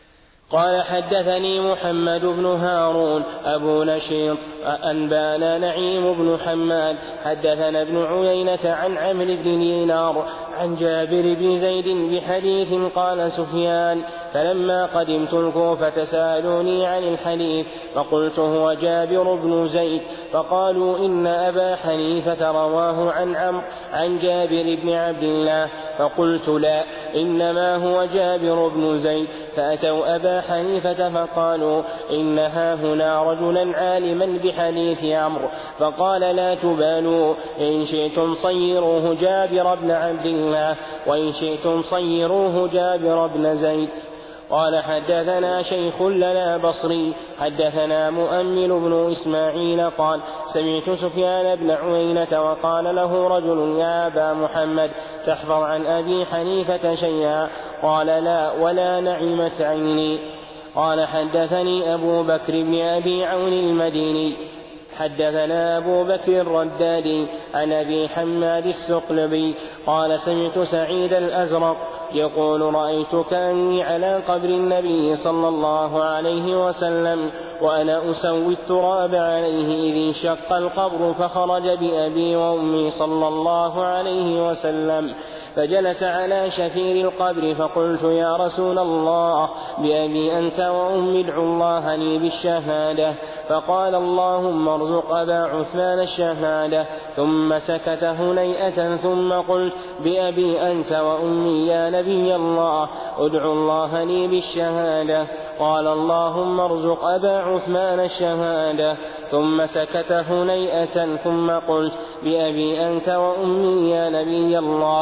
قال حدثني محمد بن هارون أبو نشيط أنبانا نعيم بن حماد حدثنا ابن عيينة عن عمرو بن دينار عن جابر بن زيد بحديث. قال سفيان: فلما قدمت الكوفة سألوني عن الحديث فقلت هو جابر بن زيد، فقالوا إن أبا حنيفة رواه عن عمرو عن جابر بن عبد الله، فقلت لا، إنما هو جابر بن زيد. فأتوا أبا حنيفة فقالوا إن هاهنا رجلا عالما بحديث عمرو، فقال لا تبالوا، إن شئتم صيروه جابر بن عبد الله، وإن شئتم صيروه جابر بن زيد. قال حدثنا شيخ لنا بصري حدثنا مؤمل بن إسماعيل قال سمعت سفيان بن عيينة وقال له رجل: يا أبا محمد، تحفظ عن أبي حنيفة شيئا؟ قال: لا، ولا نعمت عيني. قال حدثني أبو بكر بن أبي عون المديني حدثنا أبو بكر الردادي عن أبي حماد السقلبي قال سمعت سعيد الأزرق يقول: رأيت كأني على قبر النبي صلى الله عليه وسلم وأنا أسوي التراب عليه إذ انشق القبر فخرج بأبي وأمي صلى الله عليه وسلم، فجلس على شفير القبر، فقلت: يا رسول الله، بأبي أنت وأمي ادعو الله لي بالشهادة. فقال: اللهم ارزق أبا عثمان الشهادة. ثم سكت هنيئة ثم قلت: بأبي أنت وأمي يا نبي الله، ادعو الله لي بالشهادة. قال: اللهم ارزق أبا عثمان الشهادة. ثم سكت هنيئة ثم قلت: بأبي أنت وأمي يا نبي الله،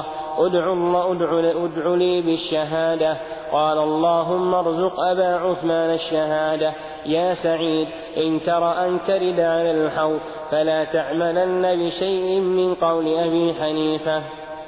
ادع لي بالشهادة. قال: اللهم ارزق أبا عثمان الشهادة. يا سعيد، إن تر أن ترد على الحوض فلا تعملن بشيء من قول أبي حنيفة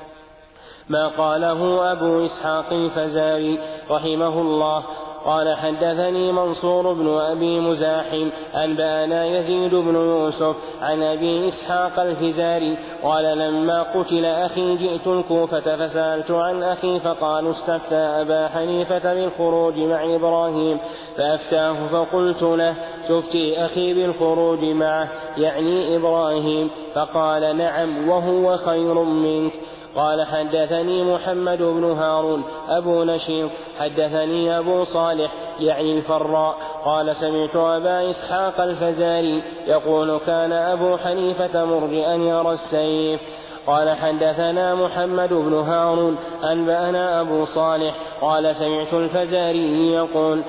ما قاله أبو إسحاق الفزاري رحمه الله. قال حدثني منصور بن أبي مزاحم أنبأنا يزيد بن يوسف عن أبي إسحاق الفزاري قال: لما قتل أخي جئت الكوفة فسألت عن أخي، فقالوا: استفتى أبا حنيفة بالخروج مع إبراهيم، فأفتاه، فقلت له: تفتي أخي بالخروج معه يعني إبراهيم؟ فقال: نعم، وهو خير منك. قال حدثني محمد بن هارون أبو نشيط حدثني أبو صالح يعني الفراء قال: سمعت أبا إسحاق الفزاري يقول: كان أبو حنيفة مرجئا يرى السيف. قال حدثنا محمد بن هارون أنبأنا أبو صالح قال: سمعت الفزاري يقول: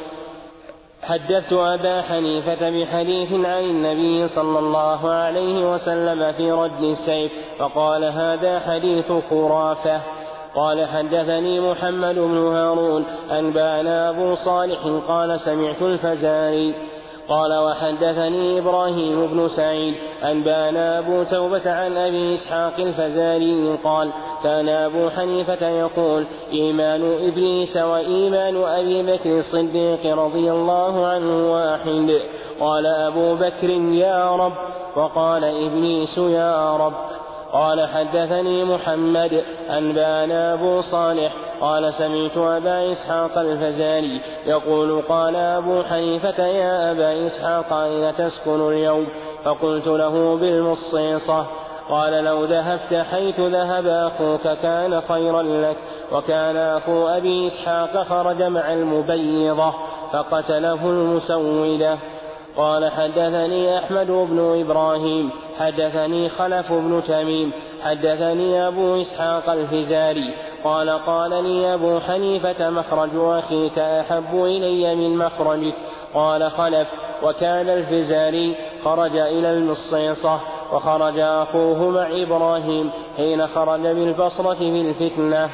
حدثت أبا حنيفة بحديث عن النبي صلى الله عليه وسلم في رد السيف، فقال: هذا حديث خرافة. قال حدثني محمد بن هارون أنبأنا أبو صالح قال: سمعت الفزاري قال: وحدثني إبراهيم بن سعيد أنبأنا أبو توبة عن أبي إسحاق الفزاري قال: كان أبو حنيفة يقول: إيمان إبليس وإيمان أبي بكر الصديق رضي الله عنه واحد. قال أبو بكر: يا رب، وقال إبليس: يا رب. قال حدثني محمد أنبأنا أبو صالح قال: سمعت أبا إسحاق الفزاري يقول: قال أبو حنيفة: يا أبا إسحاق، أين تسكن اليوم؟ فقلت له: بالمصيصة. قال: لو ذهبت حيث ذهب أخوك كان خيرا لك. وكان أخو أبي إسحاق خرج مع المبيضة فقتله المسودة. قال حدثني أحمد بن إبراهيم حدثني خلف بن تميم حدثني أبو إسحاق الفزاري قال: قال لي أبو حنيفة: مخرج أخيك أحب إلي من مخرجك. قال خلف: وكان الفزاري خرج إلى المصيصة، وخرج أخوه مع إبراهيم حين خرج بالبصرة في الفتنة.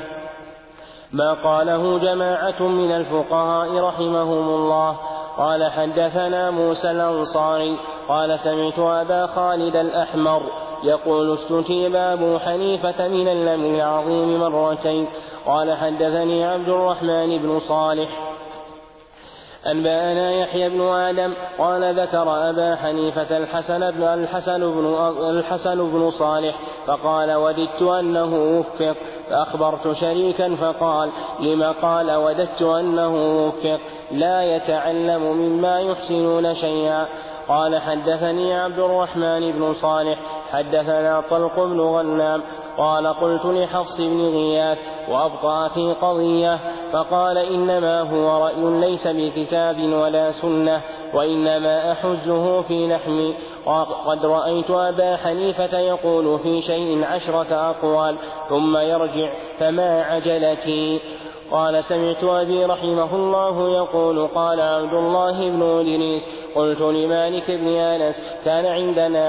ما قاله جماعة من الفقهاء رحمهم الله. قال حدثنا موسى الأنصاري قال: سمعت أبا خالد الأحمر يقول: استتيب أبو حنيفة من اللمن العظيم مرتين. قال حدثني عبد الرحمن بن صالح أنبأنا يحيى بن آدم قال ذكر أبا حنيفة الحسن بن صالح فقال وددت أنه وفق، فأخبرت شريكا فقال لما؟ قال وددت أنه وفق لا يتعلم مما يحسنون شيئا. قال حدثني عبد الرحمن بن صالح حدثنا طلق بن غنام قال قلت لحفص بن غياث وأبطأ في قضية فقال إنما هو رأي ليس بكتاب ولا سنة وإنما أحزه في لحمي، وقد رأيت أبا حنيفة يقول في شيء 10 أقوال ثم يرجع فما عجلتي. قال سمعت أبي رحمه الله يقول قال عبد الله بن إدريس قلت لمالك بن أنس كان عندنا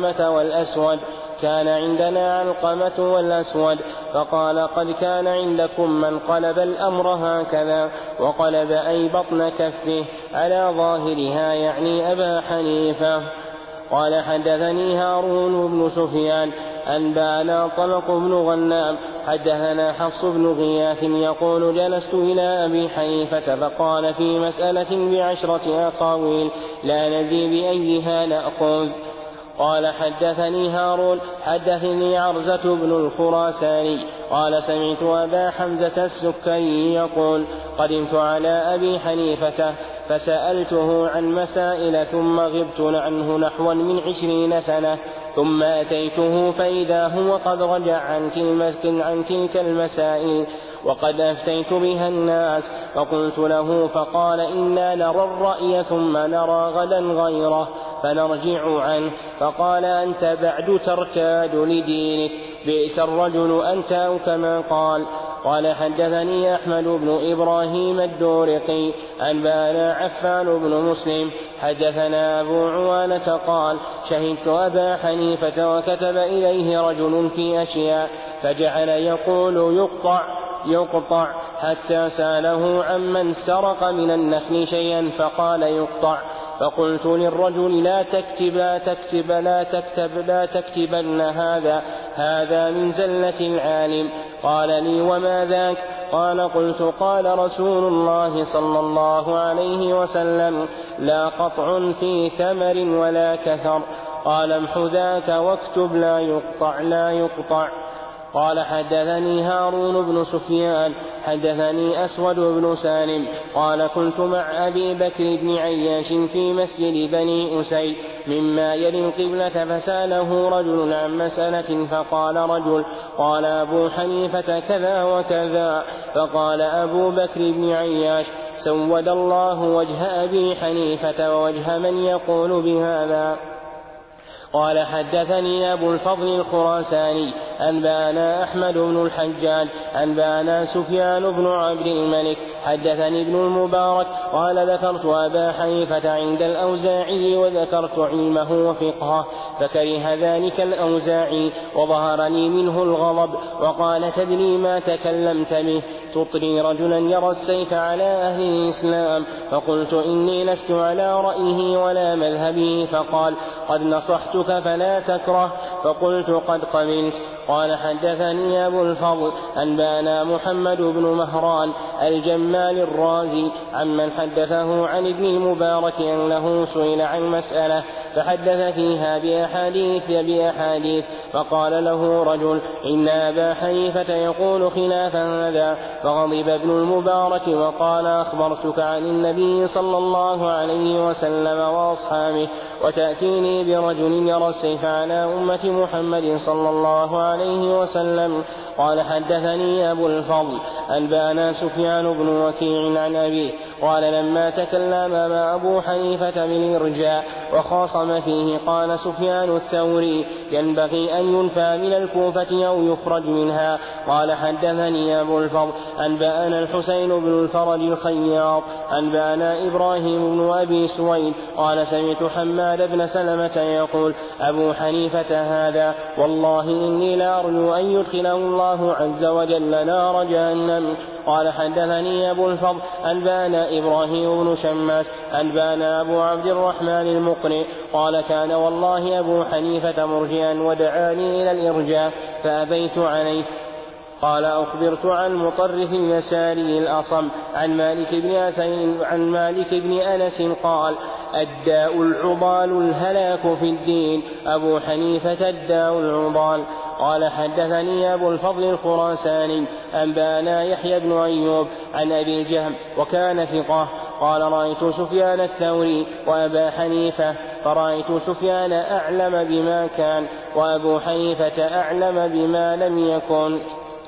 علقمة والأسود فقال قد كان عندكم من قلب الأمر هكذا وقلب أي بطن كفه على ظاهرها يعني أبا حنيفة. قال حدثني هارون بن سفيان أنبأنا طلق بن غنام حدثنا حفص بن غياث يقول جلست إلى أبي حنيفة فقال في مسألة 10 أقاويل لا ندري بأيها نأخذ. قال حدثني هارون حدثني عرزة بن الخراساني قال سمعت أبا حمزة السكري يقول قدمت على أبي حنيفة فسألته عن مسائل ثم غبت عنه نحوا من 20 سنة ثم أتيته فإذا هو قد رجع عن تلك المسائل وقد أفتيت بها الناس فقلت له فقال إنا نرى الرأي ثم نرى غدا غيره فنرجع عنه فقال أنت بعد ترتاد لدينك بئس الرجل أنت أو كما قال. قال حدثني أحمد بن إبراهيم الدورقي أنبأنا عفان بن مسلم حدثنا أبو عوانة قال شهدت أبا حنيفة وكتب إليه رجل في أشياء فجعل يقول يقطع حتى سأله عمن سرق من النخل شيئا فقال يقطع فقلت للرجل لا تكتبن هذا من زلة العالم. قال لي وما ذاك؟ قال قلت قال رسول الله صلى الله عليه وسلم لا قطع في ثمر ولا كثر. قال امح ذاك واكتب لا يقطع. قال حدثني هارون بن سفيان حدثني أسود بن سالم قال كنت مع أبي بكر بن عياش في مسجد بني أسيد مما يلي القبلة فسأله رجل عن مسألة فقال رجل قال أبو حنيفة كذا وكذا فقال أبو بكر بن عياش سود الله وجه أبي حنيفة ووجه من يقول بهذا. قال حدثني أبو الفضل الخراساني أنبأنا أحمد بن الحجاج أنبأنا سفيان بن عبد الملك حدثني ابن المبارك قال ذكرت أبا حنيفة عند الأوزاعي وذكرت علمه وفقهه فكره ذلك الأوزاعي وظهرني منه الغضب وقال تدري ما تكلمت به؟ تطري رجلا يرى السيف على أهل الإسلام. فقلت إني لست على رأيه ولا مذهبه. فقال قد نصحتك فلا تكره. فقلت قد قبلت. قال حدثني أبو الفضل أنبأنا محمد بن مهران الجمال الرازي عمن حدثه عن ابن المبارك أنه سئل عن مسألة فحدث فيها بأحاديث فقال له رجل إن أبا حنيفة يقول خلاف هذا فغضب ابن المبارك وقال أخبرتك عن النبي صلى الله عليه وسلم وأصحابه وتأتيني برجل يرى السيف على أمة محمد صلى الله عليه وسلم. قال حدثني أبو الفضل أنبأنا سفيان بن وكيع عن أبيه قال لما تكلم مع أبو حنيفة بالإرجاء وخاصم فيه قال سفيان الثوري ينبغي أن ينفى من الكوفة أو يخرج منها. قال حدثني أبو الفضل أنبأنا الحسين بن الفرج الخياط أنبأنا إبراهيم بن أبي سويد قال سمعت حماد بن سلمة يقول أبو حنيفة هذا والله إني لا أرجو أن يدخله الله عز وجل نار جهنم. قال حدثني أبو الفضل أنبأنا إبراهيم بن شماس أنبأنا أبو عبد الرحمن المقري قال كان والله أبو حنيفة مرجئا ودعاني إلى الإرجاء فأبيت عليه قال أخبرت عن مطرف اليساري الأصم عن مالك بن أنس قال الداء العضال الهلاك في الدين. أبو حنيفة الداء العضال. قال حدثني أبو الفضل الخراساني أنبانا يحيى بن أيوب عن أبي الجهم وكان ثقة قال رأيت سفيان الثوري وأبا حنيفة فرأيت سفيان أعلم بما كان وأبو حنيفة أعلم بما لم يكن.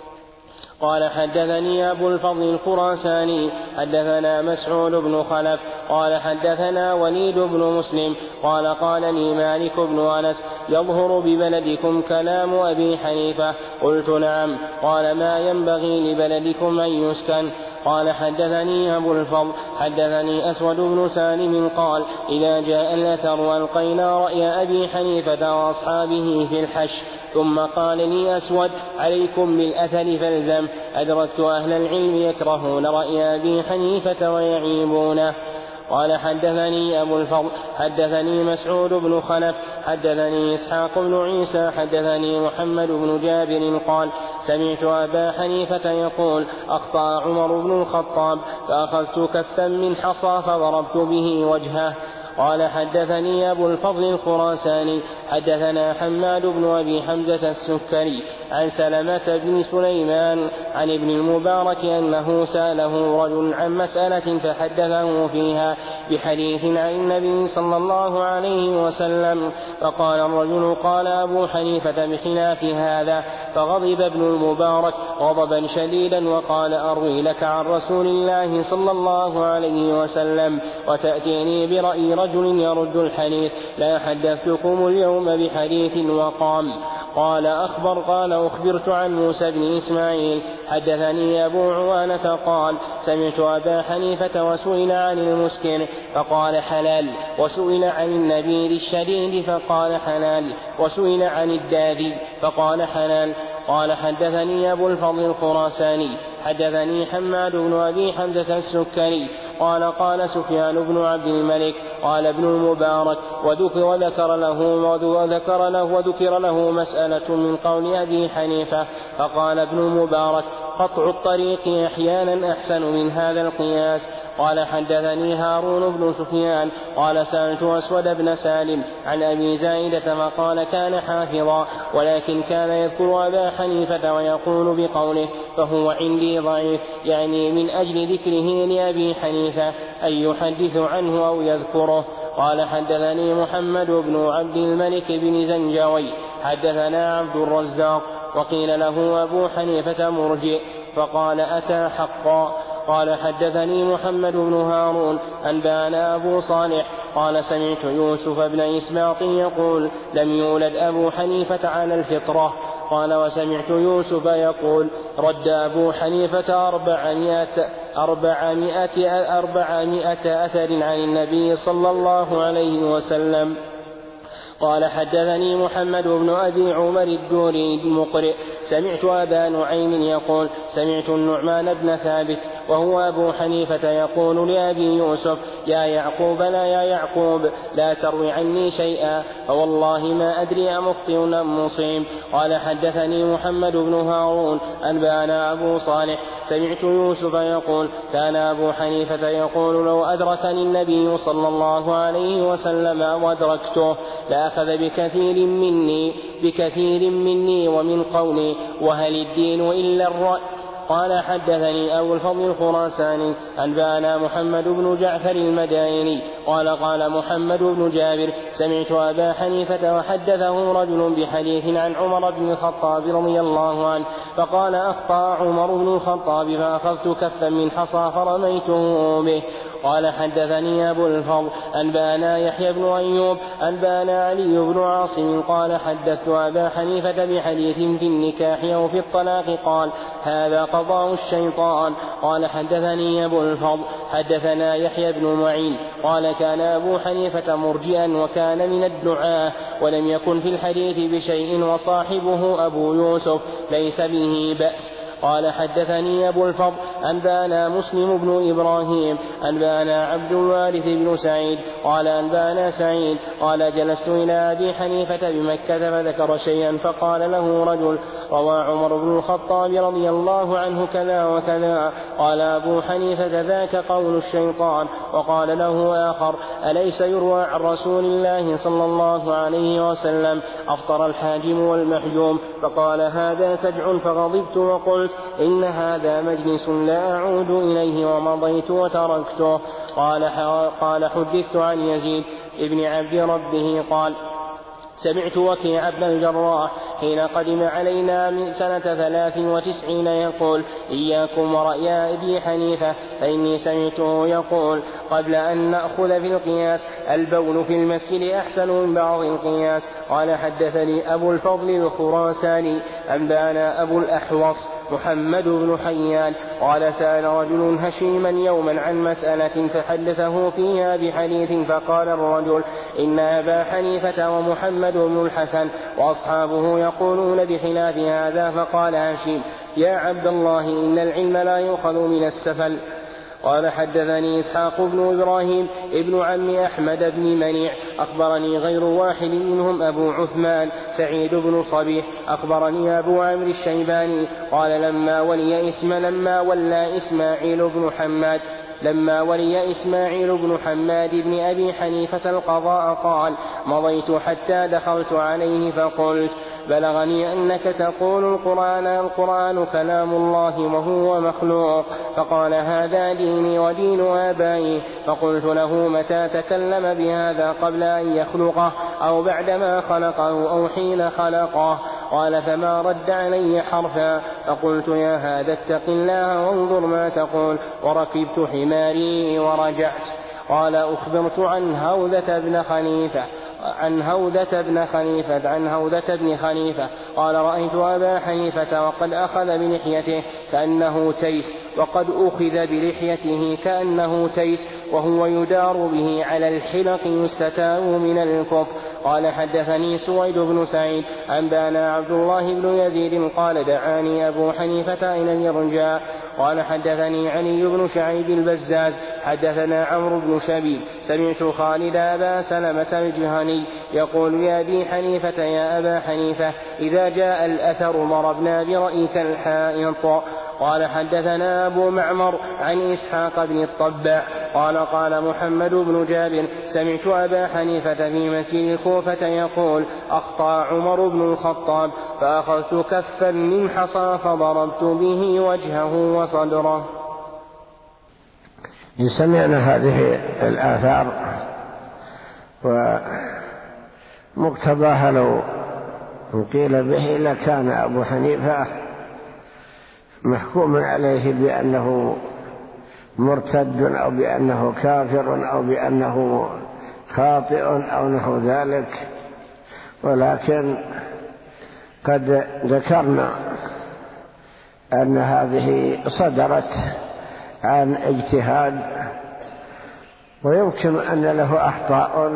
قال حدثني أبو الفضل الخراساني حدثنا مسعود بن خلف قال حدثنا وليد بن مسلم قال قال لي مالك بن أنس يظهر ببلدكم كلام أبي حنيفة؟ قلت نعم. قال ما ينبغي لبلدكم أن يسكن؟ قال حدثني أبو الفضل حدثني أسود بن سالم قال إذا جاء الأثر ألقينا رأي أبي حنيفة وأصحابه في الحش. ثم قال لي أسود عليكم بالأثر فالزم. أدركت أهل العلم يكرهون رأي أبي حنيفة ويعيبونه. قال حدثني أبو الفضل حدثني مسعود بن خلف حدثني إسحاق بن عيسى حدثني محمد بن جابر قال سمعت أبا حنيفة يقول أخطأ عمر بن الخطاب فأخذت كفا من حصى فضربت به وجهه. قال حدثني أبو الفضل الخراساني حدثنا حماد بن أبي حمزة السكري عن سلمة بن سليمان عن ابن المبارك أنه سأله رجل عن مسألة فحدثه فيها بحديث عن النبي صلى الله عليه وسلم فقال الرجل قال أبو حنيفة بخلاف هذا فغضب ابن المبارك غضبا شديدا وقال أروي لك عن رسول الله صلى الله عليه وسلم وتأتيني برأي رجل يرد الحديث؟ لا حدثتكم اليوم بحديث وقام. قال أخبرت عن موسى بن إسماعيل حدثني أبو عوانة قال سمعت أبا حنيفة وسئل عن المسكر فقال حلال وسئل عن النبيذ الشديد فقال حلال وسئل عن الداذي فقال حلال. قال حدثني أبو الفضل الخراساني حدثني حماد بن أبي حمزة السكري قال سفيان بن عبد الملك قال ابن المبارك وذكر له مسألة من قول أبي حنيفة فقال ابن المبارك قطع الطريق أحيانا أحسن من هذا القياس. قال حدثني هارون بن سفيان قال سألت أسود بن سالم عن أبي زائدة فقال كان حافظا ولكن كان يذكر أبا حنيفة ويقول بقوله فهو عندي ضعيف يعني من أجل ذكره لأبي حنيفة أن يحدث عنه أو يذكره. قال حدثني محمد بن عبد الملك بن زنجوي حدثنا عبد الرزاق وقيل له أبو حنيفة مرجئ فقال أتى حقا. قال حدثني محمد بن هارون أنبانا أبو صالح قال سمعت يوسف بن إسماط يقول لم يولد أبو حنيفة على الفطرة. قال وسمعت يوسف يقول رد أبو حنيفة 400 أثر عن النبي صلى الله عليه وسلم. قال حدثني محمد بن أبي عمر الدوري المقرئ سمعت أبا نعيم يقول سمعت النعمان بن ثابت وهو أبو حنيفة يقول لأبي يوسف يا يعقوب لا يا يعقوب لا تروي عني شيئا فوالله ما أدري أمخطئ أم مصيب. قال حدثني محمد بن هارون أنبانا أبو صالح سمعت يوسف يقول كان أبو حنيفة يقول لو أدركني النبي صلى الله عليه وسلم وأدركته لأخذ بكثير مني ومن قولي وهل الدين إلا الرأي. قال حدثني أبو الفضل الخراساني أنبانا محمد بن جعفر المدائني قال محمد بن جابر سمعت أبا حنيفة وحدثه رجل بحديث عن عمر بن الخطاب رضي الله عنه فقال أخطأ عمر بن الخطاب فأخذت كفا من حصى فرميته به. قال حدثني أبو الفضل أنبانا يحيى بن أيوب أنبانا علي بن عاصم قال حدثت أبا حنيفة بحديث في النكاح أو في الطلاق قال هذا قضاء الشيطان. قال حدثني أبو الفضل حدثنا يحيى بن معين قال كان أبو حنيفة مرجئا وكان من الدعاة ولم يكن في الحديث بشيء وصاحبه أبو يوسف ليس به بأس. قال حدثني أبو الفضل أنبانا مسلم بن إبراهيم أنبانا عبد الوارث بن سعيد قال أنبانا سعيد قال جلست إلى أبي حنيفة بمكة فذكر شيئا فقال له رجل روى عمر بن الخطاب رضي الله عنه كذا وكذا. قال أبو حنيفة ذاك قول الشيطان. وقال له آخر أليس يروى عن رسول الله صلى الله عليه وسلم أفطر الحاجم والمحجوم؟ فقال هذا سجع. فغضبت وقلت إن هذا مجلس لا أعود إليه ومضيت وتركته. قال حدثت عن يزيد ابن عبد ربه قال سمعت وكيع بن الجراح حين قدم علينا من سنة 93 يقول إياكم ورأي أبي حنيفة فإني سمعته يقول قبل أن نأخذ في القياس البول في المسجد أحسن من بعض القياس. قال حدثني أبو الفضل الخراساني أنبانا أبو الأحوص محمد بن حيان قال سأل رجل هشيما يوما عن مسألة فحدثه فيها بحديث فقال الرجل إن أبا حنيفة ومحمد بن الحسن وأصحابه يقولون بخلاف هذا. فقال هشيم يا عبد الله إن العلم لا يؤخذ من السفل. قال حدثني إسحاق بن إبراهيم ابن عم أحمد بن منيع أخبرني غير واحد منهم أبو عثمان سعيد بن صبيح أخبرني أبو عمرو الشيباني قال لما ولي إسماعيل بن حماد بن أبي حنيفة القضاء قال مضيت حتى دخلت عليه فقلت بلغني أنك تقول القرآن كلام الله وهو مخلوق. فقال هذا ديني ودين آبائي. فقلت له متى تكلم بهذا قبل أن يخلقه أو بعدما خلقه أو حين خلقه؟ قال فما رد علي حرفا. فقلت يا هذا اتق الله وانظر ما تقول. وركبت حماري ورجعت. قال أخبرت عن هوذة بن خليفة قال رأيت أبا حنيفة وقد أخذ بلحيته كأنه تيس وهو يدار به على الحلق يستتاب من الكف. قال حدثني سويد بن سعيد أنبانا عبد الله بن يزيد قال دعاني أبو حنيفة إلى الإرجاء. قال حدثني علي بن شعيب البزاز حدثنا عمرو بن شبيب سمعت خالد أبا سلمة الجهني يقول يا أبي حنيفة يا أبا حنيفة إذا جاء الأثر ضربنا برأيك الحائط. قال حدثنا أبو معمر عن إسحاق بن الطباع قال محمد بن جابر سمعت أبا حنيفة في مسجد الكوفة يقول أخطأ عمر بن الخطاب فأخذت كفا من حصى فضربت به وجهه وصدره. سمعنا هذه الآثار ومقتضاها لو قيل به لكان أبو حنيفة محكوم عليه بأنه مرتد أو بأنه كافر أو بأنه خاطئ أو نحو ذلك. ولكن قد ذكرنا أن هذه صدرت عن اجتهاد ويمكن أن له أخطاء،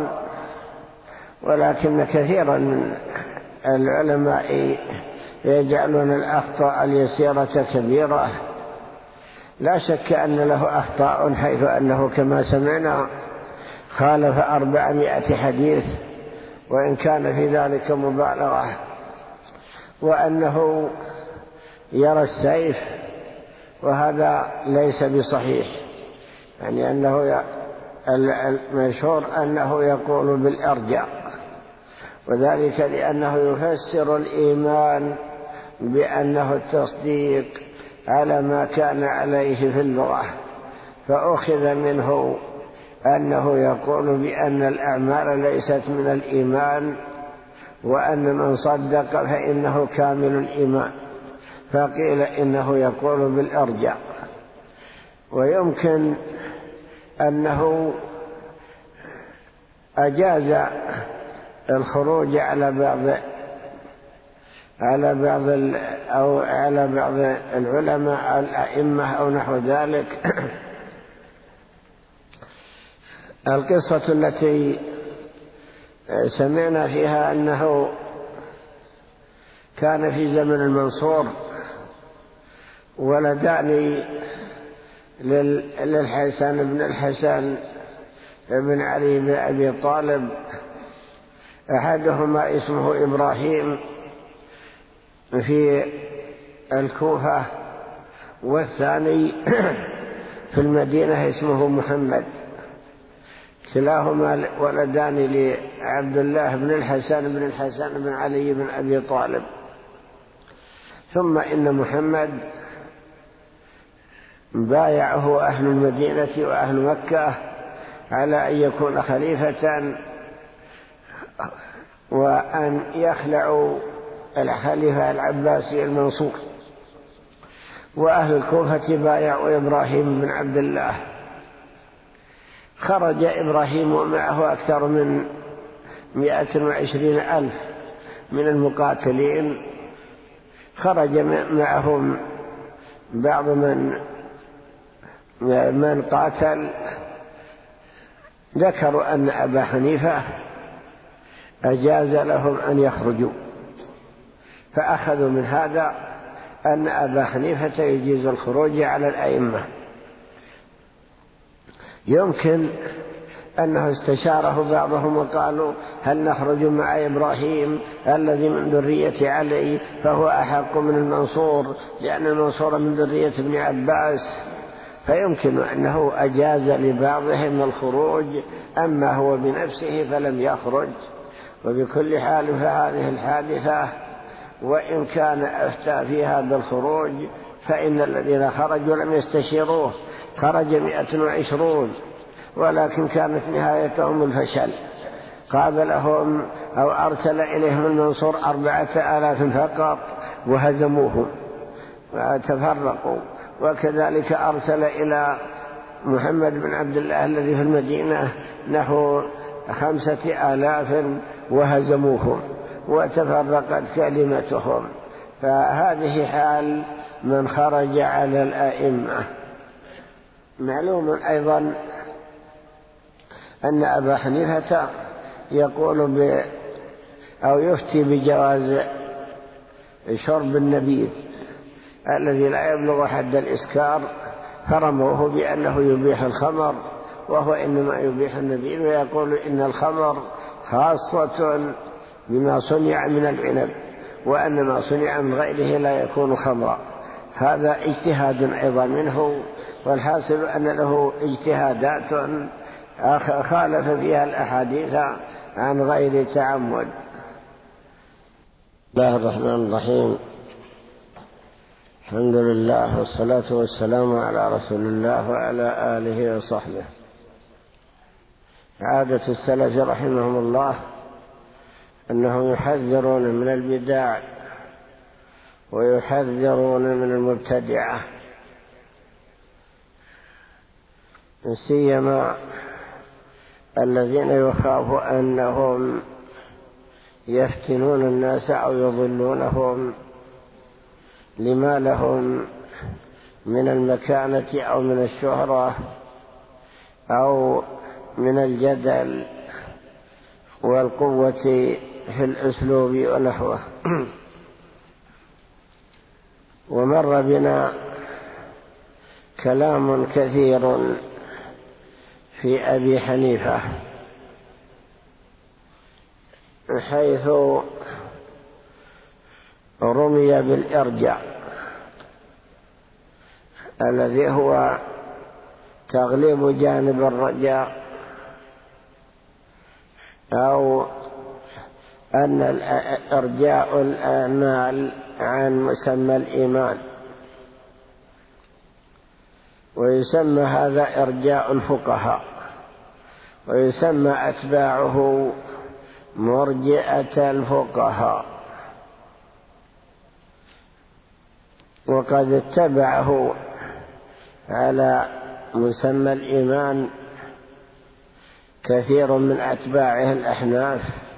ولكن كثيرا من العلماء يجعلون الأخطاء اليسيرة كبيرة. لا شك أن له أخطاء حيث أنه كما سمعنا خالف 400 حديث وإن كان في ذلك مبالغة، وأنه يرى السيف وهذا ليس بصحيح، يعني أنه المشهور أنه يقول بالإرجاء، وذلك لأنه يفسر الإيمان بأنه التصديق على ما كان عليه في اللغة، فأخذ منه أنه يقول بأن الأعمال ليست من الإيمان وأن من صدق فإنه كامل الإيمان، فقيل إنه يقول بالإرجاء. ويمكن أنه أجاز الخروج على بعض العلماء الأئمة أو نحو ذلك. القصة التي سمعنا فيها أنه كان في زمن المنصور ولدان للحسن بن الحسن بن علي بن أبي طالب، أحدهما اسمه إبراهيم في الكوفة، والثاني في المدينة اسمه محمد. كلاهما ولدان لعبد الله بن الحسن بن علي بن أبي طالب. ثم إن محمد بايعه أهل المدينة وأهل مكة على أن يكون خليفة وأن يخلعوا الخليفة العباسي المنصور. وأهل الكوفة بايعوا إبراهيم بن عبد الله. خرج إبراهيم ومعه أكثر من 120,000 من المقاتلين. خرج معهم بعض من قاتل. ذكروا أن أبا حنيفة أجاز لهم أن يخرجوا، فأخذوا من هذا أن أبا حنيفة يجيز الخروج على الأئمة. يمكن أنه استشاره بعضهم وقالوا هل نخرج مع إبراهيم الذي من ذرية علي فهو أحق من المنصور، لأن المنصور من ذرية ابن عباس، فيمكن أنه أجاز لبعضهم الخروج، أما هو بنفسه فلم يخرج. وبكل حال فهذه الحادثة وإن كان أفتى فيها بالخروج، فإن الذين خرجوا لم يستشيروه. خرج 120، ولكن كانت نهايتهم الفشل. قابلهم أو أرسل إليهم المنصور 4,000 فقط وهزموهم وتفرقوا. وكذلك أرسل إلى محمد بن عبد الله الذي في المدينة نحو 5,000 وهزموهم وتفرقت كلمتهم. فهذه حال من خرج على الأئمة. معلوم أيضا أن أبا حنيفة يقول أو يفتي بجواز شرب النبيذ الذي لا يبلغ حد الإسكار، فرموه بأنه يبيح الخمر، وهو إنما يبيح النبيذ، ويقول إن الخمر خاصة بما صنع من العنب، وأن ما صنع من غيره لا يكون خمرا. هذا اجتهاد أيضا منه، والحاصل أن له اجتهادات خالف فيها الأحاديث عن غير تعمد. بسم الله الرحمن الرحيم. الحمد لله والصلاة والسلام على رسول الله وعلى آله وصحبه. عادة السلف رحمهم الله أنهم يحذرون من البدع ويحذرون من المبتدعة، سيما الذين يخاف أنهم يفتنون الناس أو يضلونهم لما لهم من المكانة أو من الشهرة أو من الجدل والقوة في الأسلوب ونحوه. ومر بنا كلام كثير في أبي حنيفة، حيث رمي بالإرجاء الذي هو تغليب جانب الرجاء، أو أن إرجاء الآمال عن مسمى الإيمان، ويسمى هذا إرجاء الفقهاء، ويسمى أتباعه مرجئة الفقهاء. وقد اتبعه على مسمى الإيمان كثير من أتباعه الأحناف،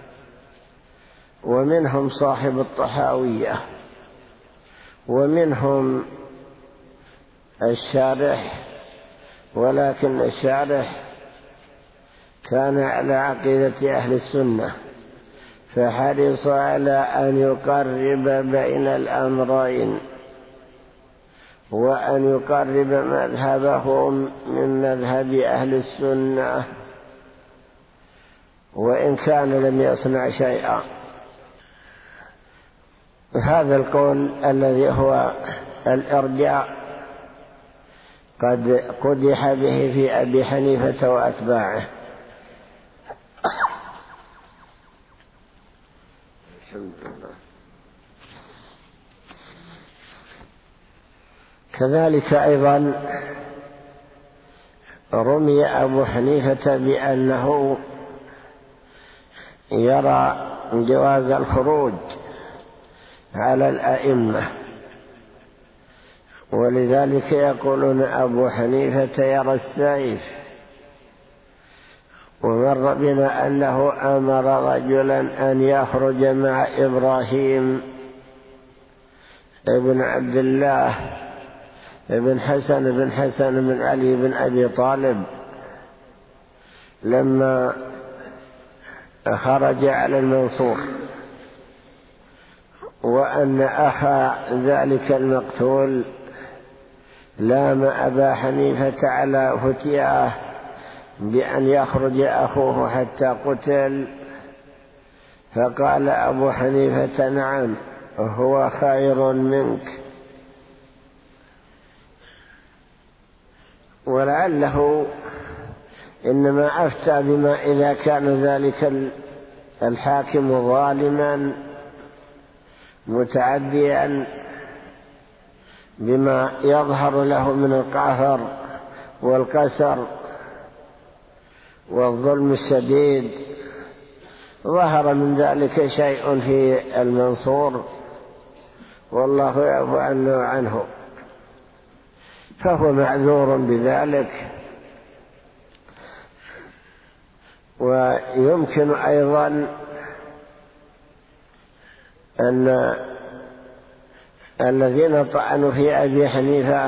ومنهم صاحب الطحاوية، ومنهم الشارح، ولكن الشارح كان على عقيدة أهل السنة، فحرص على أن يقرب بين الأمرين، وأن يقرب مذهبهم من مذهب أهل السنة وإن كان لم يصنع شيئا. هذا القول الذي هو الإرجاء قد قدح به في أبي حنيفة وأتباعه. الحمد لله. كذلك أيضا رمي أبو حنيفة بأنه يرى جواز الخروج على الأئمة، ولذلك يقولون أبو حنيفة يرى السيف. ومر بنا أنه أمر رجلا أن يخرج مع إبراهيم ابن عبد الله ابن حسن بن علي بن أبي طالب لما خرج على المنصور، وأن أخا ذلك المقتول لام أبا حنيفة على فتياه بأن يخرج أخوه حتى قتل، فقال أبو حنيفة: نعم، هو خير منك. ولعله إنما أفتى بما إذا كان ذلك الحاكم ظالما متعديا بما يظهر له من القهر والكسر والظلم الشديد. ظهر من ذلك شيء في المنصور والله يعفو عنه، فهو معذور بذلك. ويمكن أيضا أن الذين طعنوا في أبي حنيفة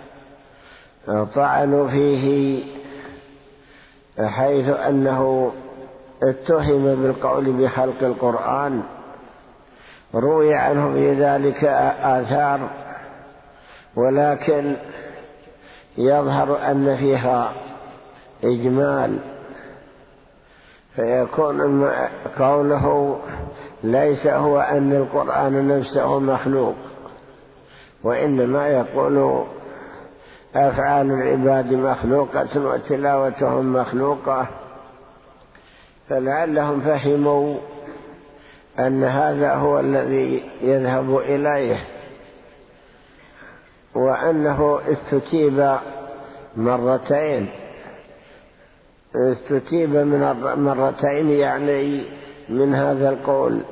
طعنوا فيه حيث أنه اتهم بالقول بخلق القرآن. روي عنه في ذلك آثار، ولكن يظهر أن فيها إجمال، فيكون قوله ليس هو أن القرآن نفسه مخلوق، وإنما يقول أفعال العباد مخلوقة وتلاوتهم مخلوقة، فلعلهم فهموا أن هذا هو الذي يذهب إليه، وأنه استتيب مرتين يعني من هذا القول،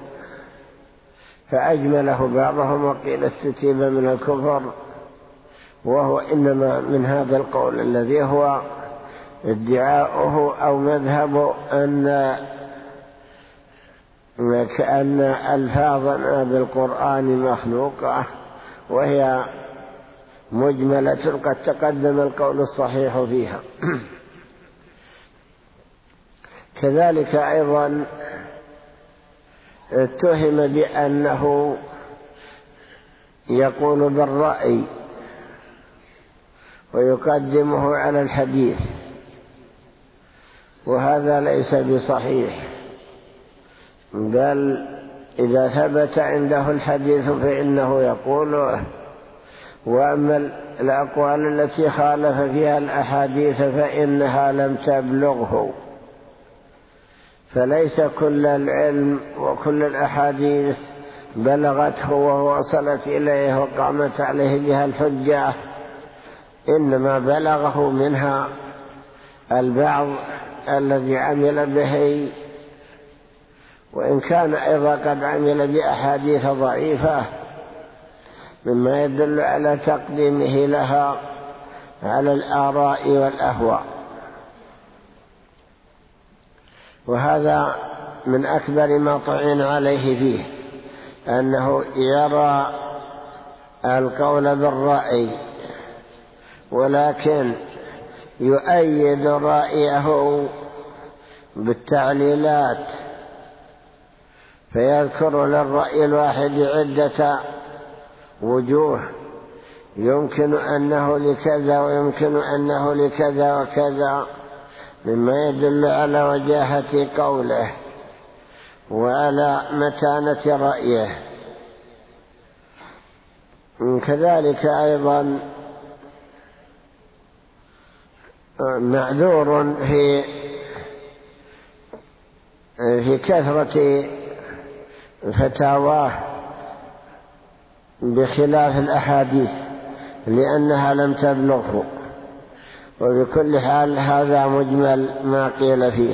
فأجمله بعضهم وقيل استتيب من الكفر، وهو إنما من هذا القول الذي هو ادعاؤه أو مذهب كأن ألفاظنا بالقرآن مخلوقة وهي مجملة قد تقدم القول الصحيح فيها. كذلك أيضا اتهم بأنه يقول بالرأي ويقدمه على الحديث، وهذا ليس بصحيح، بل إذا ثبت عنده الحديث فإنه يقوله. وأما الأقوال التي خالف فيها الأحاديث فإنها لم تبلغه، فليس كل العلم وكل الأحاديث بلغته ووصلت إليه وقامت عليه بها الحجة، إنما بلغه منها البعض الذي عمل به، وإن كان أيضا قد عمل بأحاديث ضعيفة مما يدل على تقديمه لها على الآراء والأهواء. وهذا من أكبر ما طعن عليه فيه، أنه يرى القول بالرأي ولكن يؤيد رأيه بالتعليلات، فيذكر للرأي الواحد عدة وجوه يمكن أنه لكذا ويمكن أنه لكذا وكذا، مما يدل على وجاهة قوله وعلى متانة رأيه. كذلك أيضا معذور في كثرة فتاواه بخلاف الأحاديث لأنها لم تبلغه. وبكل حال هذا مجمل ما قيل فيه.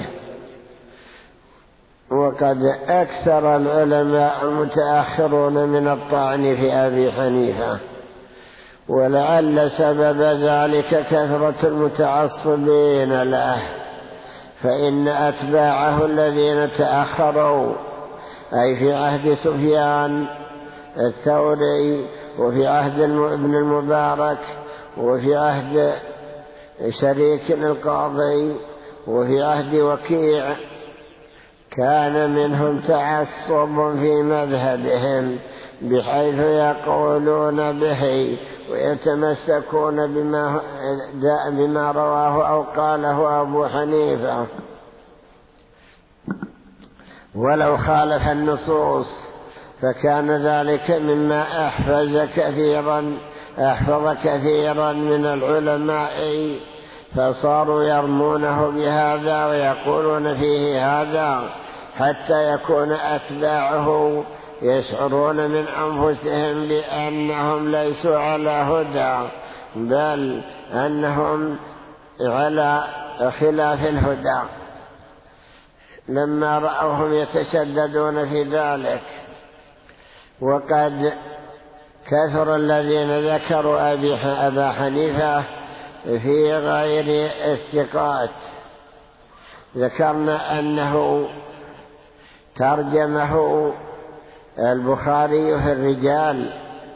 وقد أكثر العلماء المتأخرون من الطعن في أبي حنيفة، ولعل سبب ذلك كثرة المتعصبين له، فإن أتباعه الذين تأخروا أي في عهد سفيان الثوري وفي عهد ابن المبارك وفي عهد شريك القاضي وفي عهد وكيع، كان منهم تعصب في مذهبهم بحيث يقولون به ويتمسكون بما رواه أو قاله أبو حنيفة ولو خالف النصوص، فكان ذلك مما أحفظ كثيرا من العلماء، فصاروا يرمونه بهذا ويقولون فيه هذا، حتى يكون أتباعه يشعرون من أنفسهم بأنهم ليسوا على هدى، بل أنهم على خلاف الهدى، لما رأوهم يتشددون في ذلك. وقد كثر الذين ذكروا أبا حنيفة في غير استقاء. ذكرنا أنه ترجمه البخاري في الرجال،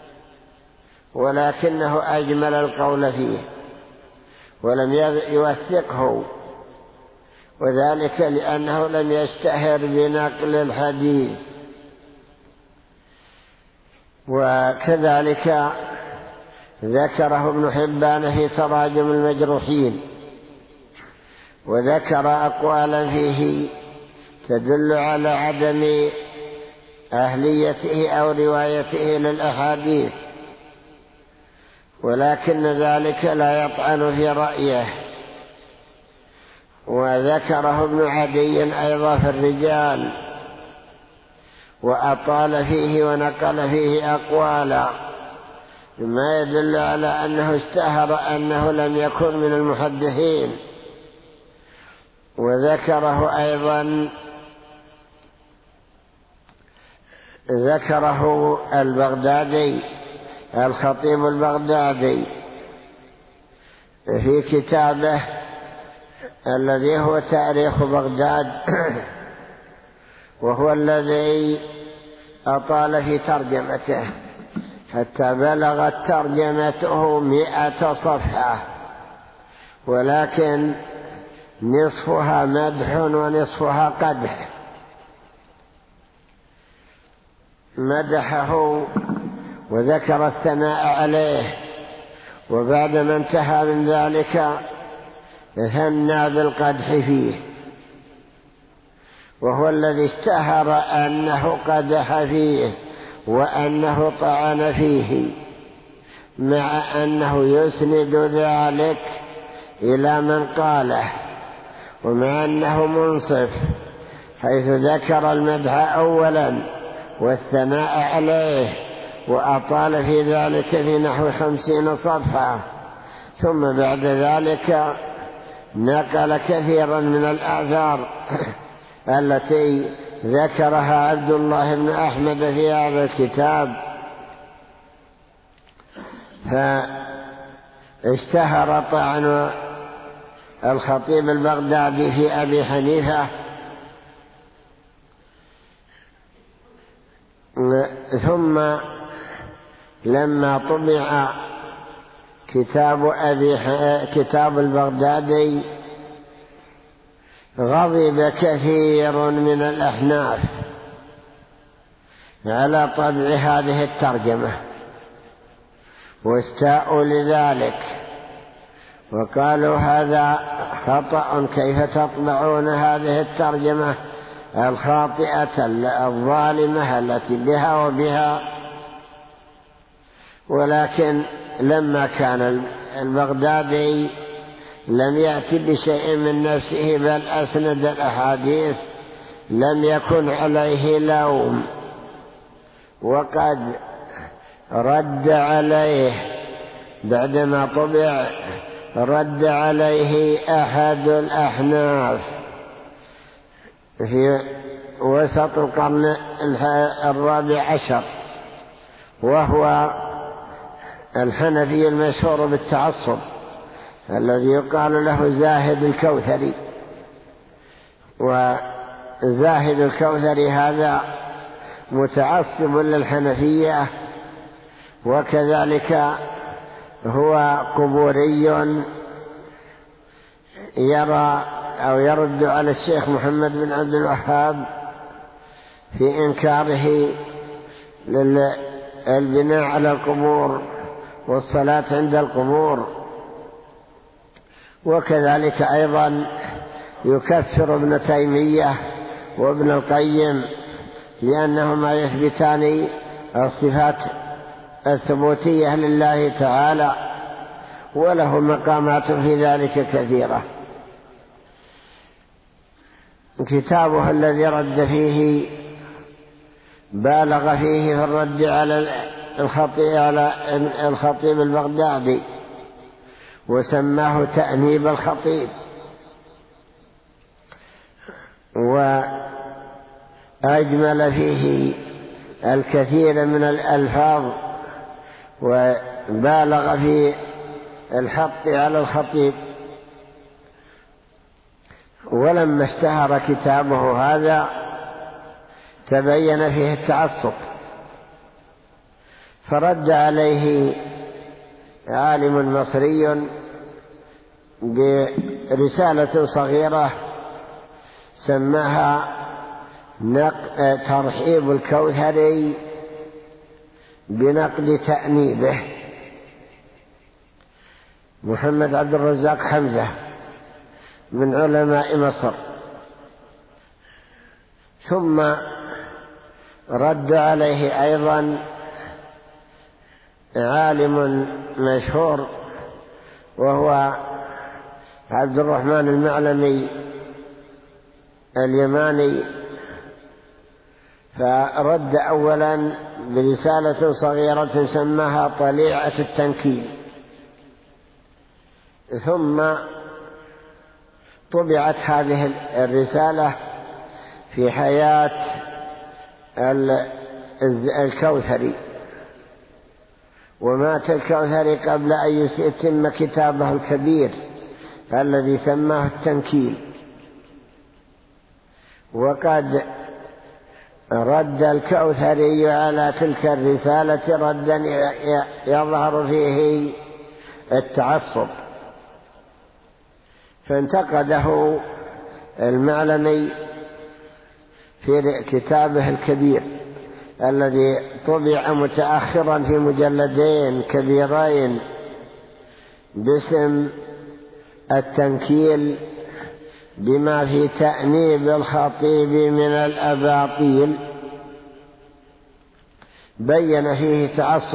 ولكنه أجمل القول فيه ولم يوثقه، وذلك لأنه لم يشتهر بنقل الحديث. وكذلك ذكره ابن حبان في تراجم المجروحين، وذكر أقوالا فيه تدل على عدم أهليته أو روايته للأحاديث، ولكن ذلك لا يطعن في رأيه. وذكره ابن عدي أيضا في الرجال، وأطال فيه ونقل فيه أقوالا مما يدل على أنه اشتهر أنه لم يكن من المحدثين. وذكره أيضا البغدادي الخطيب البغدادي في كتابه الذي هو تاريخ بغداد، وهو الذي أطال في ترجمته حتى بلغت ترجمته 100 صفحة، ولكن نصفها مدح ونصفها قدح. مدحه وذكر الثناء عليه، وبعدما انتهى من ذلك ثنى بالقدح فيه، وهو الذي اشتهر أنه قدح فيه وأنه طعن فيه، مع أنه يسند ذلك إلى من قاله، ومع أنه منصف حيث ذكر المدح أولا والثناء عليه، وأطال في ذلك في نحو 50 صفحة، ثم بعد ذلك نقل كثيرا من الآثار التي ذكرها عبد الله بن أحمد في هذا الكتاب، فاشتهر طعن الخطيب البغدادي في أبي حنيفة. ثم لما طبع كتاب البغدادي غضب كثير من الأحناف على طبع هذه الترجمة، واستاءوا لذلك وقالوا هذا خطأ، كيف تطبعون هذه الترجمة الخاطئة الظالمة التي بها وبها. ولكن لما كان البغدادي لم يأتي بشيء من نفسه بل أسند الأحاديث لم يكن عليه لوم، وقد رد عليه بعدما طبع، رد عليه أحد الأحناف في وسط القرن 14، وهو الحنفي المشهور بالتعصب الذي يقال له زاهد الكوثري. وزاهد الكوثري هذا متعصب للحنفية، وكذلك هو قبوري يرى أو يرد على الشيخ محمد بن عبد الوهاب في إنكاره للبناء على القبور والصلاة عند القبور. وكذلك أيضا يكفر ابن تيمية وابن القيم لأنهما يثبتان الصفات الثبوتية لله تعالى، وله مقامات في ذلك كثيرة. كتابه الذي رد فيه بالغ فيه في الرد على الخطيب البغدادي وسماه تأنيب الخطيب، وأجمل فيه الكثير من الألفاظ وبالغ في الحط على الخطيب. ولما اشتهر كتابه هذا تبين فيه التعصب، فرد عليه عالم مصري برسالة صغيرة سماها ترحيب الكوثري بنقد تأنيبه. محمد عبد الرزاق حمزة من علماء مصر. ثم رد عليه أيضا عالم مشهور وهو عبد الرحمن المعلمي اليماني، فرد أولا برسالة صغيرة سماها طليعة التنكيل، ثم طبعت هذه الرسالة في حياة الكوثري، ومات الكوثري قبل أن يتم كتابه الكبير الذي سماه التنكيل. وقد رد الكوثري على تلك الرسالة ردا يظهر فيه التعصب، فانتقده المعلمي في كتابه الكبير الذي طبع متأخرا في مجلدين كبيرين باسم التنكيل بما في تأنيب الخطيب من الأباطيل. بين فيه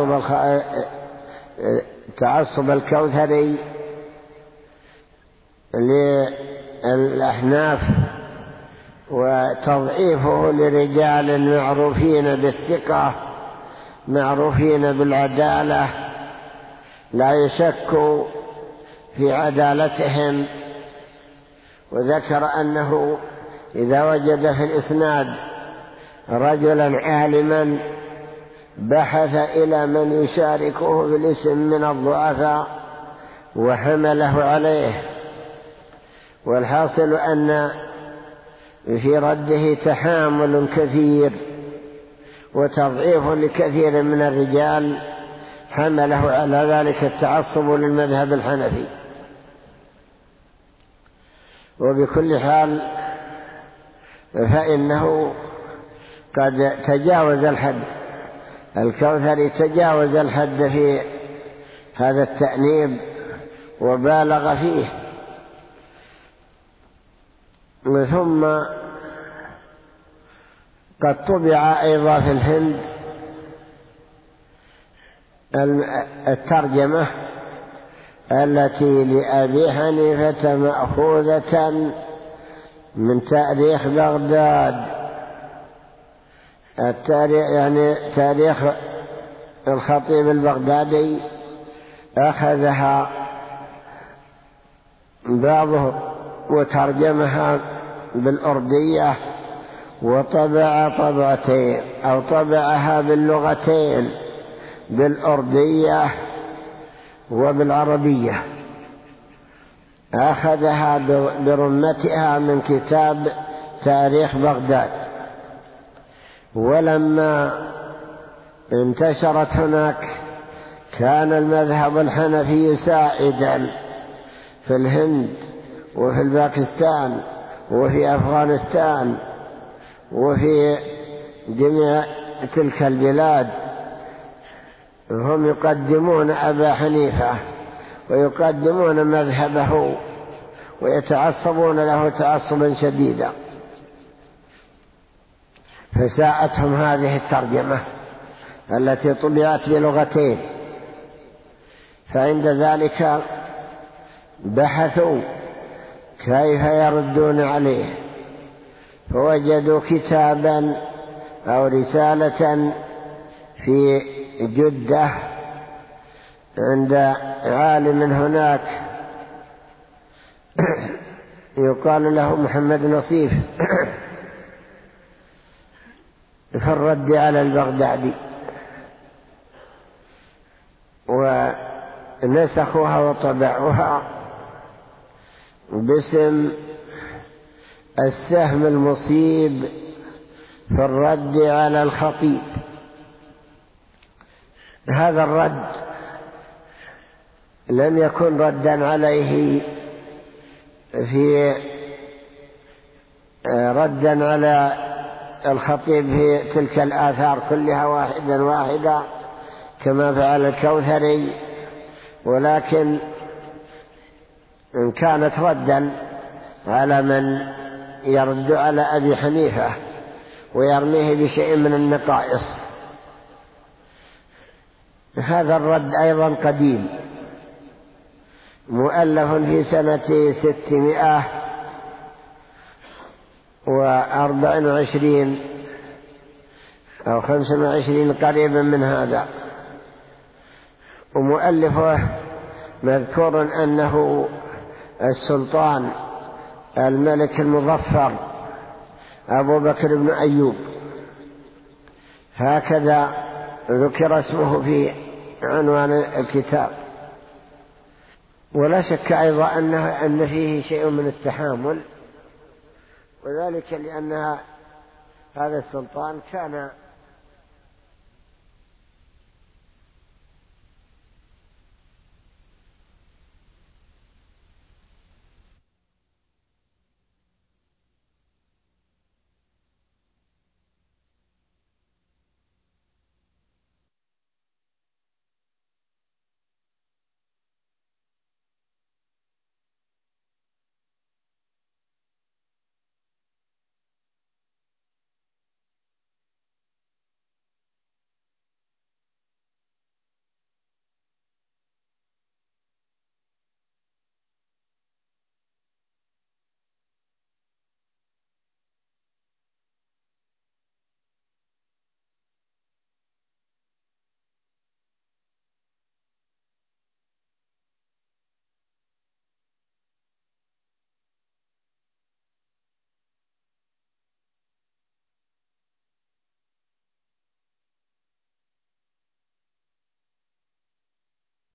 تعصب الكوثري للأحناف وتضعيفه لرجال معروفين بالثقة معروفين بالعدالة لا يشك في عدالتهم. وذكر أنه إذا وجد في الإسناد رجلا عالما بحث إلى من يشاركه في الاسم من الضعفاء وحمله عليه. والحاصل أن في رده تحامل كثير وتضعيف لكثير من الرجال حمله على ذلك التعصب للمذهب الحنفي. وبكل حال فإنه قد تجاوز الحد، الكوثري تجاوز الحد في هذا التأنيب وبالغ فيه. ثم قد طبع أيضا في الهند الترجمة التي لأبي حنيفة مأخوذة من تاريخ بغداد، التاريخ يعني تاريخ الخطيب البغدادي أخذها بعضه وترجمها بالأردية وطبع طبعتين أو طبعها باللغتين بالأردية وبالعربية، أخذها برمتها من كتاب تاريخ بغداد. ولما انتشرت هناك كان المذهب الحنفي سائدا في الهند وفي الباكستان وفي أفغانستان وفي جميع تلك البلاد، هم يقدمون أبا حنيفة ويقدمون مذهبه ويتعصبون له تعصبا شديدا، فساءتهم هذه الترجمة التي طبعت بلغتين. فعند ذلك بحثوا كيف يردون عليه، فوجدوا كتابا أو رسالة في جدة عند عالم هناك يقال له محمد نصيف في الرد على البغدادي، ونسخوها وطبعوها باسم السهم المصيب في الرد على الخطيب. هذا الرد لم يكن ردا عليه في ردا على الخطيب في تلك الآثار كلها واحدة كما فعل الكوثري، ولكن كانت ردا على من يرد على أبي حنيفة ويرميه بشيء من النقائص. هذا الرد أيضا قديم، مؤلف في سنة 624 أو 25 قريبا من هذا، ومؤلفه مذكور أنه السلطان الملك المظفر أبو بكر بن أيوب، هكذا ذكر اسمه في عنوان الكتاب. ولا شك أيضا أن فيه شيء من التحامل، وذلك لأن هذا السلطان كان